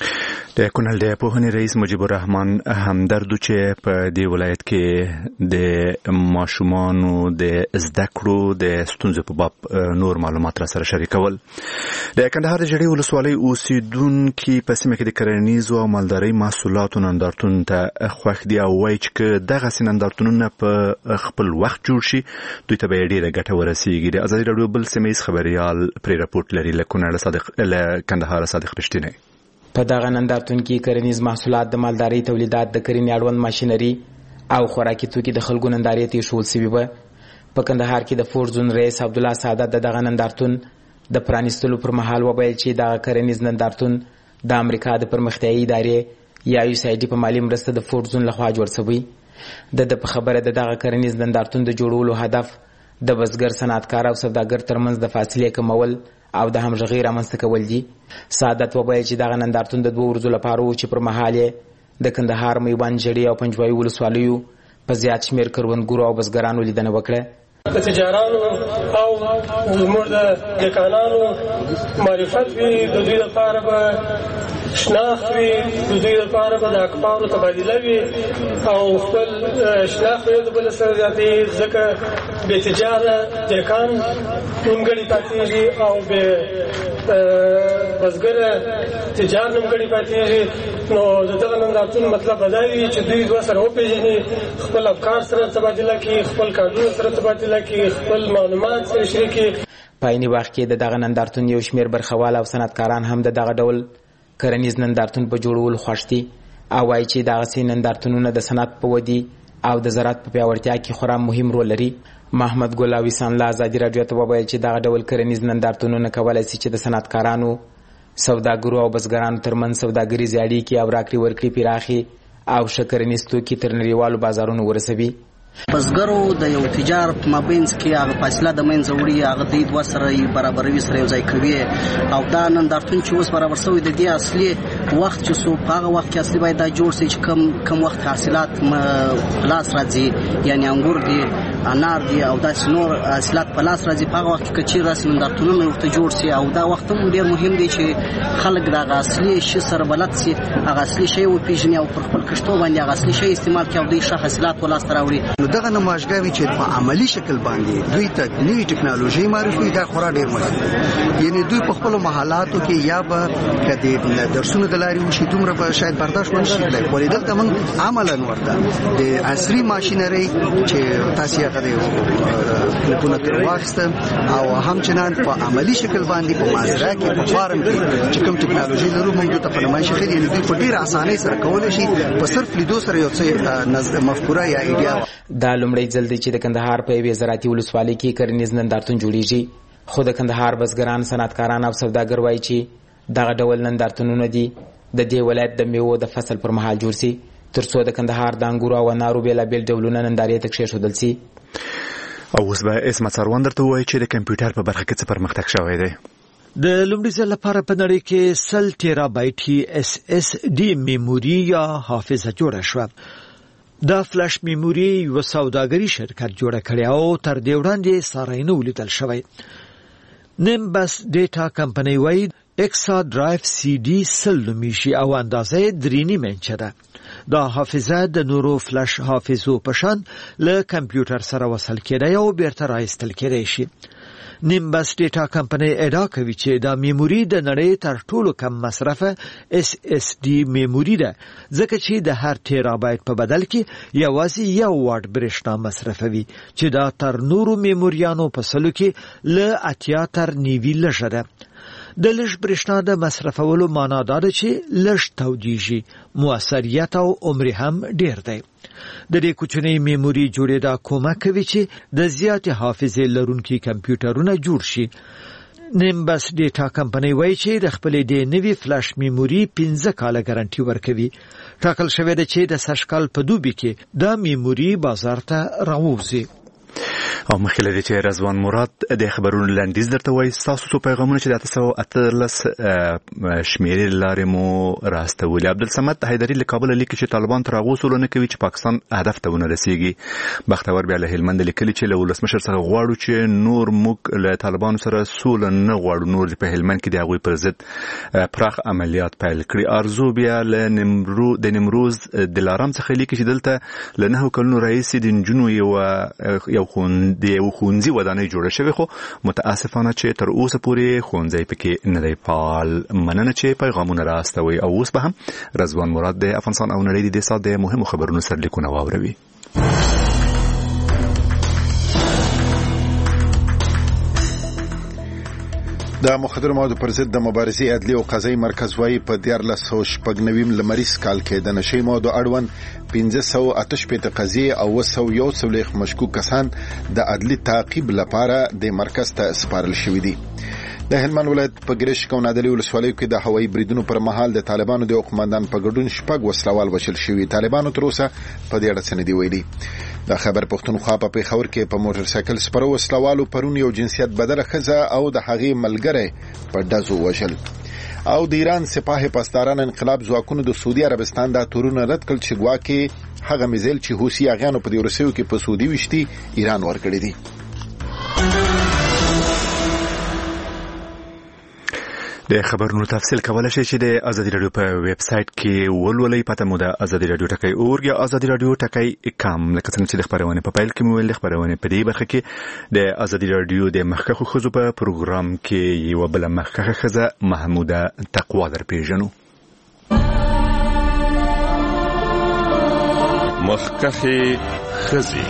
د کونړ د پوهنې رئیس مجيب الرحمن همدردو چې په دې ولایت کې د ماشومانو د زده کړو د ستونزو په باب نور معلومات را سره شریکول د کندهار د جړې ولسوالۍ اوسیدونکي په سیمه کې د کرنیزو او مالدارۍ محصولاتو نندارتون ته خوښ دي او وایي چې دغه نندارتونونه په خپل وخت جوړ شي دوی ته به ډېره ګټه ورسیږي د ازادي راډیو بل سیمهیز خبريال پرې راپورټ لري له کونړ له کندهار صادق رښتینی په دغه نندارتون کې کرنیز محصولات د مالدارۍ تولیدات د کرنې اړوند ماشینري او خوراکي توکي د خلکو نندارې ته ایښودل سوي وه په کندهار کې د فور زون رئیس عبدالله سعادت د دغه نندارتون د پرانیستلو پر مهال وویل چې دغه کرنیز نندارتون د امریکا د پرمختیایي ادارې یا USAID په مالي مرسته د فور زون لخوا جوړ شوی د په خبره د دغه کرنیز نندارتون د جوړولو هدف د بزګر صنعتکار او سوداګر ترمنځ د فاصلې کمول او د همغږۍ رامنځته کول دي سعادت وویل چې دغه نندارتون د 2 ورځو لپاره و چې پر مهال یې د کندهار میوند جړې او پنجوایي ولسوالیو په زیات شمېر کروندګرو او بزګرانو لیدنه وکړه د تجارانو او زموږ د دکانانو معرفت وي د دوی لپاره به شناخت وي د دوی لپاره به د اخبارو تبادله وي او خپل شناخت یې د بل سره زیاتوي ځکه بې تجاره دکان نیمګړی پاتېږي او بې بزګره تجار نیمګړی پاتېږي نو د دغه نندارتون مطلب دا وي چې دوی دوه سره وپېژني خپل افکار سره تبادله کړي خپل کارونه سره تبادله کړي خپل معلومات سره شریک کړي په عیني وخت کې د دغه نندارتون یو شمېر برخوال او صنعتکاران هم د دغه ډول کرنیز نندارتون په جوړولو خوښ دي او وایي چې دغسې نندارتونونه د صنعت په ودې او د زراعت په پیاوړتیا کې خورا مهم رول لري محمد ګل اویسان له ازادي راډیو ته وویل چې دغه ډول کرنیز نندارتونونه کولی شي چې د صنعتکارانو سوداګرو او بزګرانو ترمنځ سوداګریزې اړیکې او راکړې ورکړې پراخي او ښه کرنیز توکي تر نړیوالو بازارونو ورسوي بزګرو د یو تجار په مابینځ کې هغه فاصله د منځه وړي هغه د دوه سره برابروي سره یو ځای کوي او دا نندارتون چې اوس برابر شوی د دې اصلي وخت چې سو په هغه وخت کې اصلي باید دا جوړ شي چې کم وخت حاصلات لاس راځي یعنی انګور دي انار دي او داسې نور حاصلات په لاس راځي په هغه وخت کې چې راسي نندارتونونه ورته جوړ شي او دا وخت هم ډېر مهم دی چې خلک د اصلي شي سره بلد شي هغه اصلي شی وپېژني او پر خپل کښتو باندې هغه اصلي شی استعمال کړي او دوی ښه حاصلات ولاسته راوړي نو دغه نمایشګاوې چې په عملی شکل باندې دوی ته نوې ټکنالوژي معرفي دا خورا ډېر مهم یعنی دوی په خپلو محلاتو کې یا به که د درسونو د لارې وشي دومره به شاید برداشت ونه شي کړی خو دلته موږ عملا ورته د عصري ماشینرۍ چې تاسې هغه د کلیپونه ترې واخیسته او همچنان په عملي شکل باندې په مازرا کې په فارم کې چې کوم ټکنالوژي لرو موږ دوی ته په نمایش ښیي یعنی دوی په ډېره اسانۍ سره کولی شي په صرف لیدو سره یو څه مفکوره یا ایډیا دا لومړی ځل دی چې د کندهار په یوې زراعتي ولسوالۍ کې کرنیز نندارتون جوړیږي خو د کندهار بزګران صنعتکاران او سوداګر وایي چې دغه ډول نندارتونونه دي د دې ولایت د میوو د فصل پر مهال جوړ سي ترڅو د کندهار د انګورو او انارو بېلابېل ډولونه نندارې ته کښېښودل سي او اوس به اسمت سروان درته ووایي چې د کمپیوټر په برخه کې څه پرمختګ شوی دی د لومړي ځل لپاره په نړۍ کې 100 تیرابایټي SSD میموري یا حافظه جوړه شوه دا فلش میموري یو سوداګري شرکت جوړه کړې او تر دې وړاندې ساری نه ولیدل شوی نیمبس ډیټا کمپنۍ وایي اکسا ډرایو CD 100 نومیږي او اندازه 3.5 انچه ده دا حافظه د نورو فلش حافظو په شان له کمپیوټر سره وصل کېدای او بیرته راایستل کېدای شي نیمبس ډیټا کمپنۍ ادعا کوي چې دا میموري د نړۍ تر ټولو کم مصرفه SSD میموري ده، ځکه چې د هر ټیرابایت په بدل کې یوازې 1 واټ برېښنا مصرفوي، چې دا تر نورو میموریانو په سلو کې له 80 تر 90 لږه ده. د لږ برېښنا د مصرفولو معنا دا ده چې لږ تودیږي، موثریت او عمر هم ډیر دی. د دې کوچنۍ میموري جوړېدا کومک کوي چې د زیاتې حافظې لرونکي کمپیوټرونه جوړ شي. نیمبس ډیټا کمپنۍ وایي چې د خپلې د نوي فلاش میموري 15 کاله ګارانټي ورکوي. ټاکل شوی دی چې د سږ کال په دوبي کې دا میموري بازار ته راووځي. او مخکې لري چې رضوان مراد د خبرونو لنډیز درته وایي. ستاسو څو پیغامونه چې د 813 شمیرې لارې مو راستولي. عبدالصمد حیدري له کابل لیکي چې طالبان تر هغو سولو نه کوي چې پاکستان هدف ته ونه رسیږي. بختور بیا له هلمند لیکلي چې له ولسمشر څخه غواړو چې نور موږ له طالبانو سره سوله نه غواړو، نور په هلمند کې د هغوی پر ضد پراخ عملیات پیل کړي. ارزو بیا له د نیمروز دلارام څخه لیکي چې دلته له 9 کلونو راهیسې د نجونو یو ښوونځي ودانۍ جوړه شوې، خو متاسفانه چې تر اوسه پورې ښوونځی پکې نه دی فعال. مننه چې پیغامونه راستوي. او اوس به هم رضوان مراد د افغانستان او نړۍ د سات د مهمو خبرونو سرلیکونه واوروي. د مخدر موادو پر ضد د مبارزې عدلي او قضایي مرکز وايي په 1499 لمریز کال کې د نشي موادو اړوند 588 قضیې او 101 مشکوک کسان د عدلي تعقیب لپاره د مرکز ته سپارل شوي دي. د هلمند ولایت په ګرش کونادلي ولسوالیو کې د هوایي بریدونو پر مهال د طالبانو د قومندان په ګډون 6 وسلوال وشل شوي. طالبانو تر اوسه په دې اړه څه نه دی ویلي. د خبر پښتونخوا په پیښور کې په موټر سایکل سپرو وسلوالو پرون یو جنسیت بدله ښځه او د هغې ملګری په ډزو وشل. او د ایران سپاه پاسداران انقلاب ځواکونو د سعودي عربستان د تورونه رد کړ چې ګواکې هغه میزایل چې حوثي اغیانو په دې روسیو کې په سعودي وشتي ایران ورکړي دي. د خبرونو تفصیل کولای شئ چې د ازادي رادیو په ویب سټ کې ولولئ. پته مو د ازادي رادیو ټکی اور یا ازادي رادیو ټکی کام. لکه څنګه چې د خبرونه په پیل کې مو ویل، خبرونه په دې برخه کې د ازادي رادیو د مخکخو خزو په پروګرام کې یو بل مخکخه خزه محموده تقوا در پیژنو. مخکخه خزي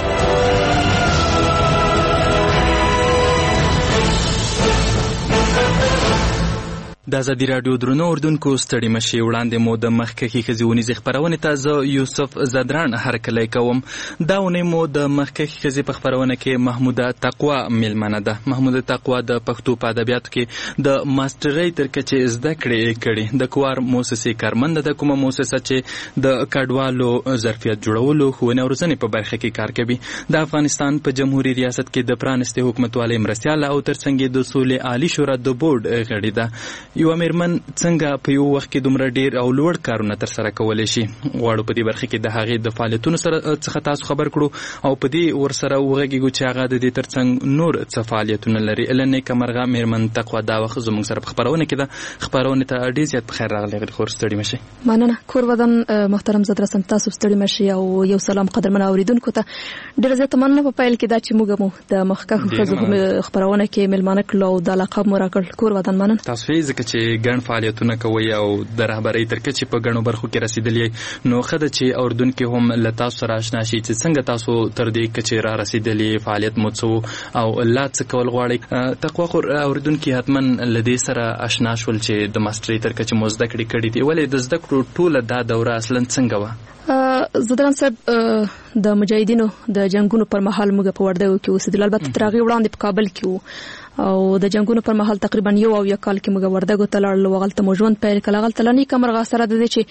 د ازادي رادیو درنو اردوونکو ستړي مشي وړاندې مو د مخکخي خزيونیز خبرونه تازه یوسف زدران هرکلی کوم. دا ونې مو د مخکخي خزي په خبرونه کې محموده تقوا ملمنه ده. محموده تقوا د پښتو په ادبیاتو کې د ماسترۍ تر کچې زده کړې د کوار موسسې کارمند ده، کومه موسسه چې د کډوالو ظرفیت جوړولو ښوونې او روزنې په برخه کې کار کوي. د افغانستان په جمهوریت ریاست کې د پرانستې حکومتوالۍ مرستیاله او ترڅنګ د سولې عالی شورا د بورډ غړي ده. یو میرمن څنګه په یو وخت کې دومره ډیر او لوړ کارونه تر سره کولای شي؟ غواړو په دې برخه کې د هغې د فعالیتونو څخه تاسو خبر کړو او په دې ورسره وغږیږو چې هغه د دې ترڅنګ نور څه فعالیتونه لري. النه کمرغه میرمن تقوا دا وخت زموږ سره په خبرونه کې ده. خبرونه ته ډیر زیات په خیر راغلی. خور ستړي مشي. مننه کور ودان محترم زدرسم تاسو ستړي مشي او یو سلام قدرمن اوریدونکو ته ډیر زیات مننه. په پیل کې دا چې موږ مو د مخکخ خبرونه کې ملمانه کړو د لقب مراکل کور ودان مننه. تاسو ځکه چې ګڼ فعالیتونه کوي او د رهبرۍ تر کچې په ګڼو برخو کې رسیدلی، نو ښه ده چې اردوونکي هم له تاسو سره اشنا شي چې څنګه تاسو تر دې کچې را رسیدلی، فعالیت مو څه او لا څه کول غواړئ. تقوا خو اردوونکي حتما له دې سره اشنا شول چې د ماسټرۍ تر کچې مو زده کړې کړي دي. ولې د زده کړو ټوله دا دوره اصلا څنګه وه؟ زدران صاحب د مجاهدینو د جنگونو پر مهال موږ په وردګو کې اوسېدل. البته تر هغې وړاندې په کابل کې وو او د جنگونو پر مهال تقریبا 1 کال کې موږ وردګو ته لاړو. هغلته مو ژوند پیل کړ. هغلته له نیکه مرغه سره د دې چې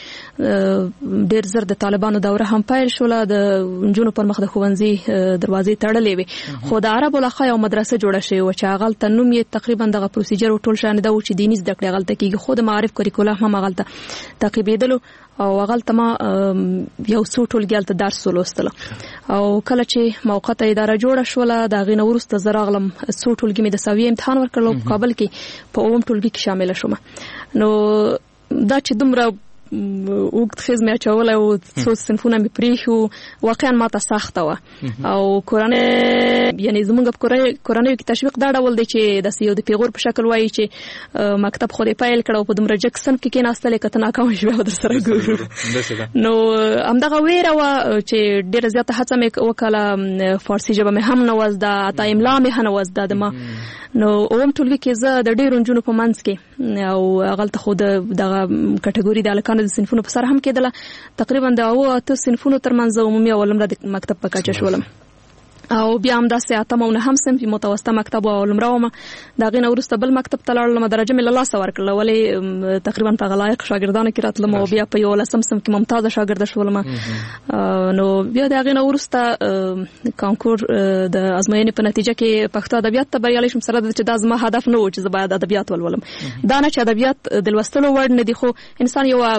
ډېر زر د طالبانو دوره هم پیل شوله. د نجونو پر مخ د ښوونځي دروازې تړلې وې، خو د عربو لخوا یو مدرسه جوړه شوې وه چې هغلته نوم یې تقریبا دغه پروسیجر او ټول شان دا و چې دیني زده کړې هغلته کېږي، خو د معارف کریکولم هم هغلته تعقیبېدلو او هغلته ما یو څو ټولګي هلته درس ولوستله. او کله چې موقته اداره جوړه شوله د هغې نه وروسته زه راغلم، څو ټولګي مې د سویې امتحان ورکړل او په کابل کې په 9 ټولګي کې شامله شوم. نو دا چې دومره اوږد خزمه چول او څو صنفونه مې پریښو واقعا ماته سخته و او کورنۍ یعنی زمونږ په کورنۍ کې تشویق دا ډول دی چې د یو د پیغور په شکل وایي چې مکتب خو دې پیل کړو په دومره جګ صنف کې کېناستلې کته ناکام شوې در سره ګورو نو همدغه ویره وه چې ډېره زیاته هڅه مې وکړه فارسي ژبه مې هم نه وزده حتی املا مې هم نه وزده د ما نو اوم ټولګي کې زه د ډېرو نجونو په منځ کې او هغلته خو دغه کټګوري د هلکانو د صنفونو په سر هم کېدله تقریبا د 8 صنفونو ترمنځ عمومي او لومړی د مکتب په کچه شولم او بیا هم داسې اتم او نهم صنف متوسطه مکتب او لومړی وم د هغې نه وروسته بل مکتب ته لاړلم درجه مې له لاسه ورکړله ولې تقریبا په هغه لایق شاګردانو کې راتلم او بیا په 11 صنف کې ممتازه شاګرده شولم نو بیا د هغې نه وروسته کانکور د ازموینې په نتیجه کې پښتو ادبیات ته بریالی شوم سره چې دا زما هدف نه و چې زه باید ادبیات ولولم دا نه چې ادبیات د لوستلو وړ نه دي خو انسان یو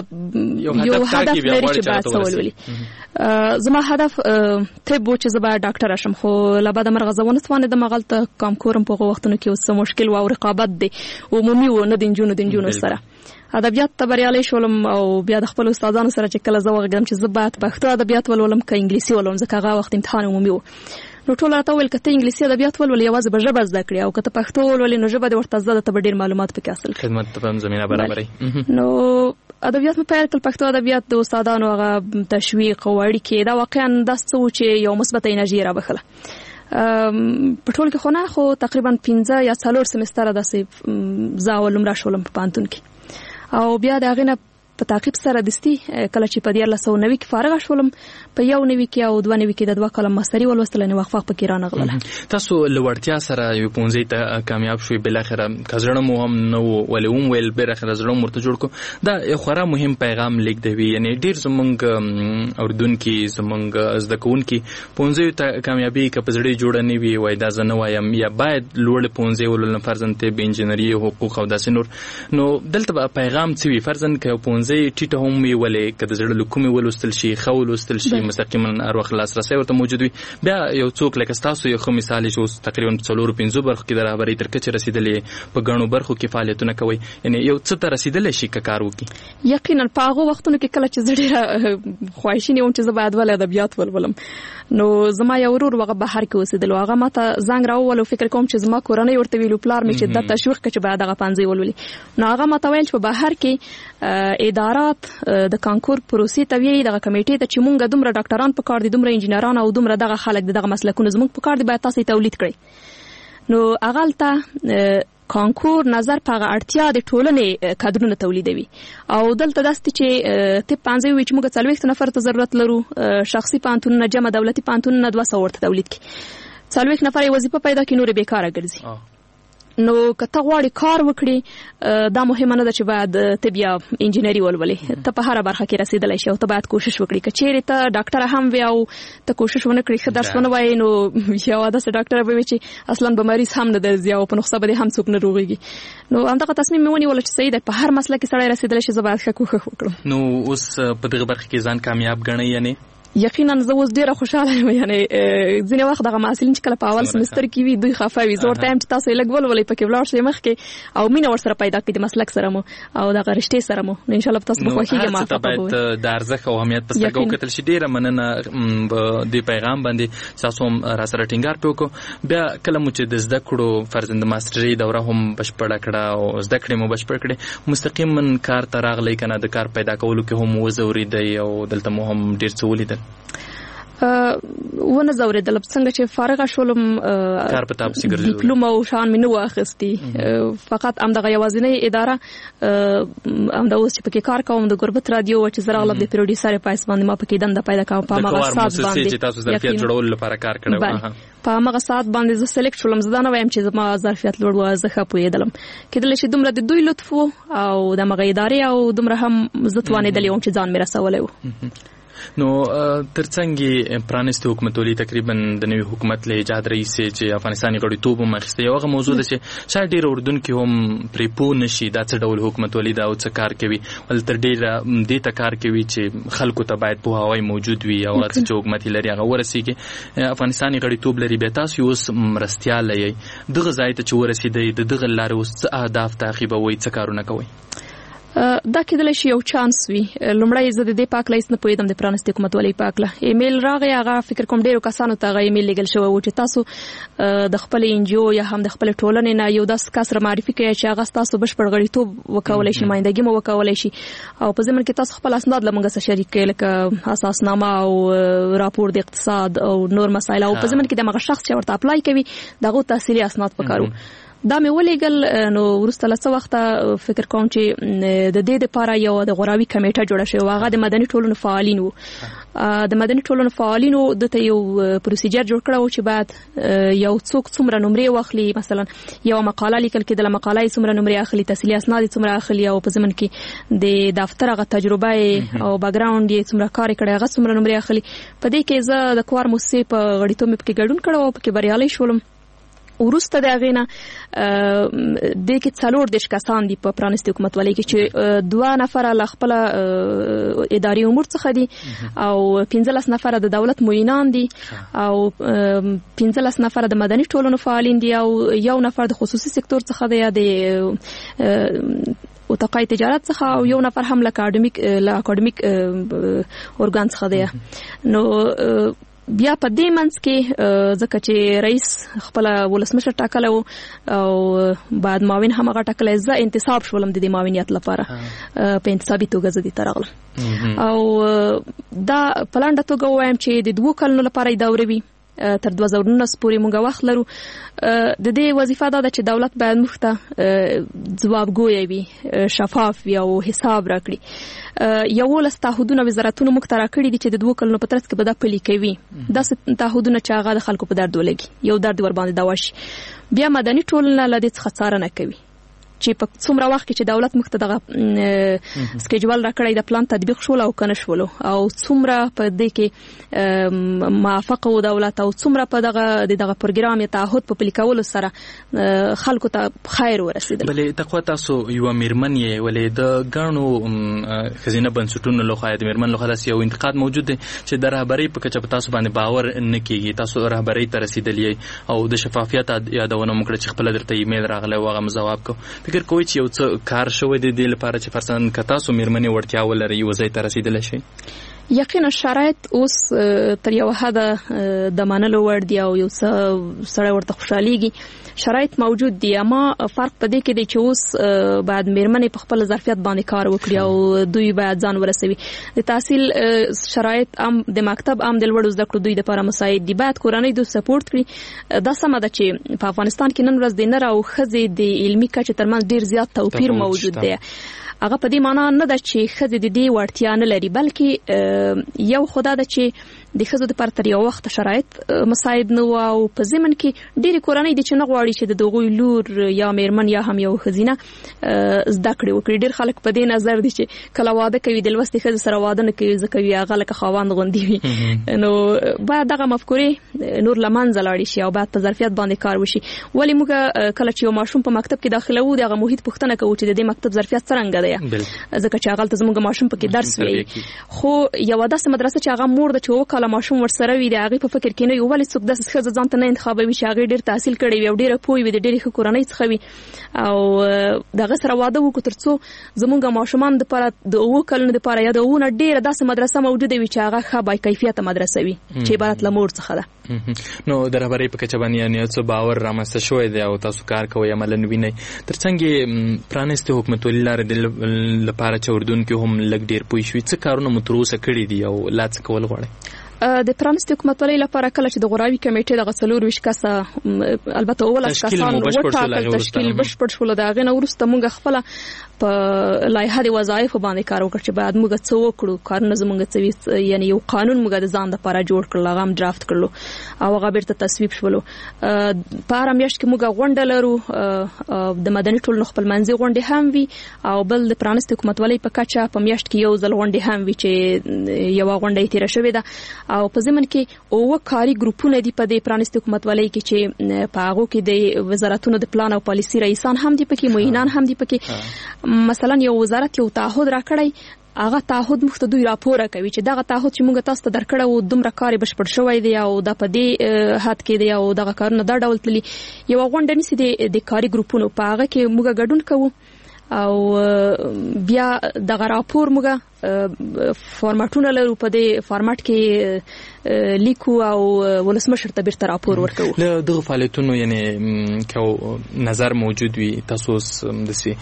هدف لري چې باید څه ولولي زما هدف طب و چې زه باید ډاکټره شم خو لبعد مرغه زونه توانېدم هغلته کامکورم په هغو وختونو کې اوس مشکل و او رقابت دی عمومي و نه د نجونو سره ادبیات ته بریالی شولم او بیا د خپل استادانو سره چې کله زه وغږېدم چې زه باید پښتو ادبیات ولولم که انګلیسي ولولم ځکه هغه وخت امتحان عمومي و نو ټول راته وویل که ته انګلیسي ادبیات ولولې یوازې به ژبه زده کړې او که ته پښتو ولولې نو ژبه دې ورته زده ده ته به ډېر معلومات پکې حاصل کړې خدمت ته هم زمینه برابرې نو ادبیات مې پیل کړل پښتو ادبیات د استادانو هغه تشویق او اړیکې دا واقعا داسې څه و چې یو مثبته انرژي یې رابخله په ټول کې خو نه خو تقریبا 15 یا 4 سمستره داسې زه لومړی شولم په پوهنتون کې او بیا د هغې نه په تعقیب سره دستي کله چې په 1990 کې فارغه شولم په 1990 کې او 2090 کې د 2 کاله ماستري ولوستله نو وقفه پکې رانغله تاسو لوړتیا سره یو پونځي ته کامیاب شوي بل اخره کزړه مو هم نو ولوم ویل بل اخره زړه مرته جوړ کو دا یو خورا مهم پیغام لیک دی یعنی ډیر زمونږ اردوونکو زمونږ زده کوونکو پونځي ته کامیابی کپزړې جوړ نه وي وای دا زنه وایم یا باید لوړ پونځي ولول فرضاً ته به انجنیری حقوق او داسې نور نو دلته پیغام څه وي فرضاً ک پونځي ټیټه هم وی ولې کده زړه لکومي ولوستل شي خول وستل شي مستقیما اروخ لاسرسي ورته موجود وي بیا یو څوک لکه تاسو یو خو مثال چې تقریبا 4-5 برخو کې د رهبرۍ تر کچې رسیدلې په غنو برخو کې فعالیتونه کوي یعنی یو څه ته رسیدلې شي کار وکي یقینا په هغه وختونو کې کله چې زړه خواهشینه وم چې زه باید ول ادبیات ولولم نو زما یو ورور وغه بهر کې اوسېدل هغه ماته زنګ راوول او فکر کوم چې زما کورنۍ ورته ویلو پلار مې چې د تشویق کې باید هغه پانځي ولولي نو هغه ماته ویل چې په بهر کې ادارات د کانکور پروسې ته وی دغه کمیټې ته چې مونږ دومره ډاکټران په کار دي دومره انجنیران او دومره دغه خلک دغه مسلکونه زموږ په کار دي باید تاسو تولید کړئ نو هغلته کانکور نظر په اړتیا د ټولنې کادرونه تولیدوي او دلته داسې چې ته 15 وی چې موږ 40 نفر ته ضرورت لرو شخصي پانتونونه جمع دولتي پانتونونه 200 ورته تولید کړي 40 نفر یې وظیفه پیدا کړي نور بیکاره ګرځي نو کته غواړي کار وکړي دا مهمه نه ده چې باید ته بیا انجینری ولولې ته په هر برخه کې رسیدلی شي او ته باید کوشش وکړي که چیرې ته ډاکټره هم وي او ته کوشش ونه کړې ښه درس ونه وایې نو یو داسې ډاکټره به وي چې اصلا به مریض هم نه درځي او په نسخه به هم څوک نه روغېږي نو همدغه تصمیم مې ونیوله چې صحیح دی په هر مسله کې سړی رسیدلی شي زه باید ښه کوښښ وکړم نو اوس په دغه برخه کې ځان کامیاب ګڼئ یعنی یقینا زه اوس ډیره خوشاله یم یعنی ځینې وخت دغه محصلین چې کله په اول سمستر کې وي دوی خفه وي زه ورته یم چې تاسو یې لږ ولولئ پکې ولاړ شئ مخکې او مینه ورسره پیدا کړئ د مسلک سره مو او دغه رشتې سره مو نو انشاءالله په تاسو به خوښېږي موفقه به باید د ارزښت او اهمیت په سترګه وکتل شي ډیره مننه د پیغام باندې تاسو هم راسره ټینګار پې وکړو بیا کله مو چې د زده کړو فرضاً د ماسټري دوره هم بشپړه کړه او زده کړې مو بشپړ کړې مستقیما کار ته راغلی که نه د کار پیدا کولو کې هم وځورېدئ او دلته مو هم ډېر څه ولیدل ونه زوریدل څنګه چې فارغه شولم کار په تاسو ګرځېدل ډیپلوما او شان مې نو اخیستي فقط امدغه یوازینۍ اداره امدا اوس چې پکې کار کوم د غربت رادیو چې زرا غلب د پروډوسر پایس باندې ما پکې دنده پیدا کوم په هغه سات باندې چې تاسو ظرفیت جوړول لپاره کار کړو په هغه سات باندې زه سلیکټ شولم زه نه وایم چې ما ظرفیت لوړ و زه ښه پوهېدلم کېدل چې دومره د دوی لطف او د مغې ادارې او دومره هم زه توانېدلې وم چې ځان مې رسولی و نو ترڅنګ پرانیستي حکومتولي تقریبا د نوي حکومت له ایجاد رئیس چې افغانستاني غړیتوب هم اخیستی یو هغه موضوع ده چې شاید ډېر اردوونکي هم پرې پوه نشي دا څه ډول حکومتولي ده او څه کار کوي ولې تر ډېره دې ته کار کوي چې خلکو ته باید پوهاوی موجود وي او هغه چې حکومت یې لري هغه ورسېږي افغانستاني غړیتوب لري بیا تاسو اوس مرستیال یې دغه ځای ته چې ورسېدئ د دغه لارې اوس څه اهداف تعقیبوئ څه کارونه کوئ دا کېدل شي یو چانس وي. لومړی زه د دې پاک لیست نه پوهېدم د پرانیستې حکومتولۍ پاکله. ایمیل راغی، هغه فکر کوم ډېرو کسانو ته هغه ایمیل لیږل شوی و چې تاسو د خپلې NGO یا هم د خپلې ټولنې نه یو داسې کس را معرفي کړئ چې هغه ستاسو بشپړ غړیتوب وکولی شي، نمایندګي مو وکولی شي، او په ضمن کې تاسو خپل اسناد له موږ سره شریک کړئ لکه اساسنامه او راپور د اقتصاد او نور مسایل، او په ضمن کې د هغه شخص چې ورته اپلای کوي دغه تحصیلي اسناد پکارو. دا مې ولېږل. نو وروسته له څه وخته فکر کوم چې د دې دپاره یو د غوراوي کمیټه جوړه شوې وه. هغه د مدني ټولنو فعالین وو. د مدني ټولنو فعالینو دته یو پروسیجر جوړ کړی و چې باید یو څوک څومره نمرې واخلي، مثلا یو مقاله لیکل کېدله، مقاله یې څومره نمرې اخلي، تحصیلي اسناد یې څومره اخلي، او په ضمن کې د دفتر هغه تجربه او بیکګراوند یې څومره کار یې کړی هغه څومره نمرې اخلي. په دې کې زه د کوار موسسې په غړیتوب مې پکې ګډون کړی او پکې بریالی شولم. وروسته د هغې نه دې کې 40 کسان دي په پرانیستې حکومتولۍ کې چې 2 نفره له خپله اداري امور څخه دي او 15 نفره د دولت معینان دي او 15 نفره د مدني ټولنو فعالین دي او 1 نفر د خصوصي سکتور څخه دی یا د اتقای تجارت څخه او 1 نفر هم له اکاډمیک ارګان څخه دی. نو بیا په دې منځ کې ځکه چې رئیس خپل ولسمشر ټاکلی و او بعد معاون هم هغه ټاکلی، زه انتصاب شولم د دې معاونیت لپاره. په انتصابي توګه زه دې ته راغلم او دا په لنډه توګه ووایم چې د 2 کلونو لپاره یې دوره وي، تر 2019 پورې موږ وخت لرو. د دې وظیفه دا ده چې دولت باید موږ ته ځوابګوی وي، شفاف وي او حساب راکړي. 11 تعهدونه وزارتونو موږ ته راکړي دي چې د 2 کلونو په ترڅ کې به دا پلي کوي. داسې تعهدونه چې هغه د خلکو په درد ولګي، یو درد ورباندې دوا شي. بیا مدني ټولنه له دې څخه څارنه کوي چې په څومره وخت کې چې دولت موږ ته دغه سکیجول راکړی د پلان تطبیق شول او کنه شول، او څومره په دې کې موافق و دولت، او څومره په دغه پروګرام یا تعهد په پلي کولو سره خلکو ته خیر ورسېدل. بلې تقوا تاسو یو میرمن یې، ولې د ګڼو ښځینه بنسټونو لخوا د میرمن لخوا داسې یو انتقاد موجود دی چې د رهبرۍ په کچه په تاسو باندې باور نه کېږي، تاسو رهبرۍ ته رسېدلي او د شفافیت یادونه مو کړه چې خپله درته ایمیل راغلی و هغه مو ځواب کړو. فکر کوئ چې یو څه کار شوی دی دې لپاره چې فرضاً که تاسو میرمنې وړتیا ولرئ یو ځای ته رسېدلی شئ؟ یقینا شرایط اوس تر یو حده د منلو وړ دي او یو څه سړی ورته خوشحالیږي. شرایط موجود دي، اما فرق په دې کې دی چې اوس باید میرمنې په خپل ظرفیت باندې کار وکړي او دوی باید ځان ورسوي. د تحصیل شرایط هم د مکتب هم د لوړو زده کړو دوی لپاره مساعد دي. باید کورنۍ دوی سپورټ کړي. دا سمه ده چې په افغانستان کې نن ورځ د نر او ښځې د علمي کچې ترمنځ ډېر زیات توپیر موجود دی. هغه په دې معنا نه ده چې ښځې د دې وړتیا نه لري، بلکې یو خدا ده چې د ښځو دپاره تر یو وخت شرایط مساعد نه وو او په ضمن کې ډېرې کورنۍ دي چې نه غواړي چې د دغوی لور یا میرمن یا هم یو ښځینه زده کړې وکړي. ډېر خلک په دې نظر دي چې کله واده کوي د لوستې ښځې سره واده نه کوي ځکه وي هغه لکه خاوند غوندې وي. نو باید دغه مفکورې نور له منځه لاړې شي او باید په ظرفیت باندې کار وشي. ولې موږ کله چې یو ماشوم په مکتب کې داخلوو د هغه محیط پوښتنه کوو چې د دې مکتب ظرفیت څرنګه دی، ځکه چې هغلته زموږ ماشوم پکې درس وایي. خو یوه داسې مدرسه چې هغه مور ده چې 2 کاله ماشوم ورسره وي، د هغې په فکر کې نه وي ولې څوک داسې ښځه ځان ته نه انتخابوي چې هغې ډېر تحصیل کړی وي او ډېره پوه وي، د ډېرې ښه کورنۍ څخه وي او د هغه سره واده وکړو تر څو زموږ ماشومان دپاره د 2 کلونو دپاره یا د 2 نه ډېره داسې مدرسه موجوده وي چې هغه ښه باکیفیته مدرسه وي چې عبارت له مور څخه ده. نو د رهبرۍ په کچه باندې یعنې څه باور رامنځته شوی دی او تاسو کار کوئ عملاً وینئ. تر څنګ پرانیستې حکومتولۍ لارې د لپاره چې اردوونکي هم لږ ډېر پوه شوي، څه کارونه مو تر اوسه کړي دي او لا څه کول غواړئ؟ د پرانیستې حکومتولۍ لپاره کله چې د غوراوي کمیټې دغه 24 کسه البته 19 کسان وټاکل، تشکیل بشپړ شول. د هغې نه وروسته موږ خپله په لایحه د وظایفو باندې کار وکړ چې باید موږ څه وکړو، کارونه زموږ څه وي، یعنې یو قانون موږ د ځان دپاره جوړ کړل، هغه هم ډرافت کړلو او هغه بیرته تصویب شولو. په هره میاشت کې موږ غونډه لرو، د مدني ټولنو خپلمنځي غونډې هم وي او بل د پرانیستې حکومتولۍ په کچه په میاشت کې یو ځل غونډې هم وي چې یوه غونډه یې تېره شوې ده او په ضمن کې 9 کاري ګروپونه دي په دې پرانیستې حکومتولۍ کې چې په هغو کې د وزارتونو د پلان او پالیسي رئیسان هم دي پکې، معینان هم دي پکې. مثلا یو وزارت یو تعهد راکړی، هغه تعهد موږ ته دوی راپوره کوي چې دغه تعهد چې موږ تاسو ته درکړی و دومره کار یې بشپړ شوی دی او دا په دې حد کې دی او دغه کارونه دا ډول تللي. یوه غونډه نیسي د کاري ګروپونو، په هغه کې موږ ګډون کوو او بیا د راپور موږ فارمټونه لرو په دې فارمټ کې لیکو او ولسمشر ته بیرته راپور ورکو. له دغه فعالیتونو یعنی کو نظر موجود وي تاسو دسي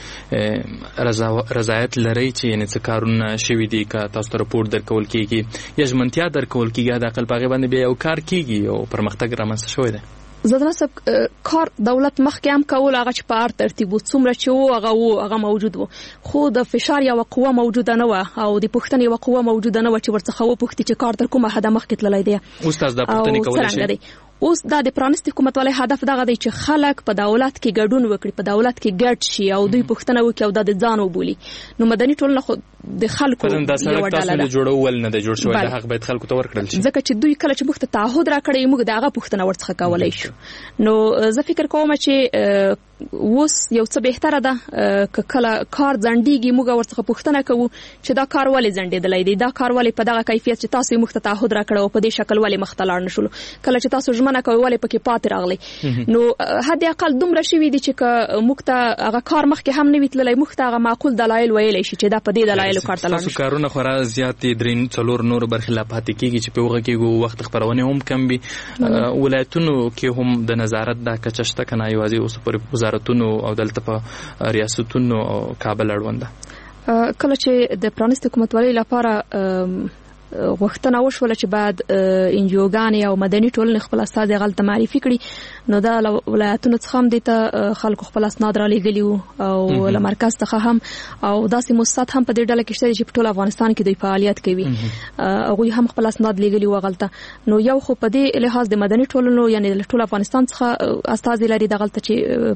رضایت لري چې یعنی څه کارونه شوي دي که تاسو ته راپور درکول کیږي یا ژمنتیا درکول کیږي د عقل باغې باندې بیا یو کار کیږي او پرمختګ رامنځته شوی دی. زدن سب کار دولت مخکې هم کول هغه چې په ارت ترتیب څومره چې هغه موجود وو خو د فشار یو قوه موجوده نه و او د پښتنې یو قوه موجوده نه و چې ورڅخه و پښتي چې کار تر کومه حد مخکې تللی دی. استاد د پښتنې کولای شي اوس د پرانیستي حکومت ولې هدف دغه دی چې خلک په دولت کې ګډون وکړي په دولت کې ګډ شي او دوی پښتنه وکړي او د ځان وبولي. نو مدني ټولنه خو د خلکو یو ډله ده جوړول نه دی جوړ شوی د حق باید خلکو ته ورکړل شي ځکه چې دوی کله چې موږ ته تعهد راکړي موږ دغه پښتنه ورڅخه کولای شو. نو زه فکر کوم چې اوس یو څه بهتره ده کله کار ځنډيږي موږ ورڅخه پښتنه کوو چې دا کار ولې ځنډېدلی دی دا کار ولې په دغه کیفیت چې تاسو موږ ته تعهد راکړو او په دې شکل ولې مختلار نشول کله چې تاسو ژمنه کوي ولې پکې پاتې راغلی. نو حد اقل دومره شوي دي چې موږ ته هغه کار مخکې هم نه ویتللی موږ ته هغه معقول دلایل ویلی شي چې دا په دې دلایل کار ته لاړ شي. کارونه خورا زیات درین څلور نور برخې لا پاتې کیږي چې په وګه کې وخت خبرونه هم کم وي ولایتونو کې هم د نظارت د کچشته کنه یوازې اوس پر وزارتونو او دلته په ریاستونو او کابل اړونده کله چې د پرانیست حکومتولۍ لپاره وختونه وشول چې بعد انجیوګانې او مدني ټولنې خپل استاد غلط معرفي کړي نو دا ولایتونو څخه هم د خلکو خپل اسناد را لېږلي او له مرکز څخه هم او داسې مؤسسات هم په دې ډله کې شته چې په ټول افغانستان کې دوی فعالیت کوي هغوی هم خپل اسناد لېږلي و غلطه. نو یو خو په دې لحاظ د مدني ټولنو یعنی د ټول افغانستان څخه استاد لري د غلطه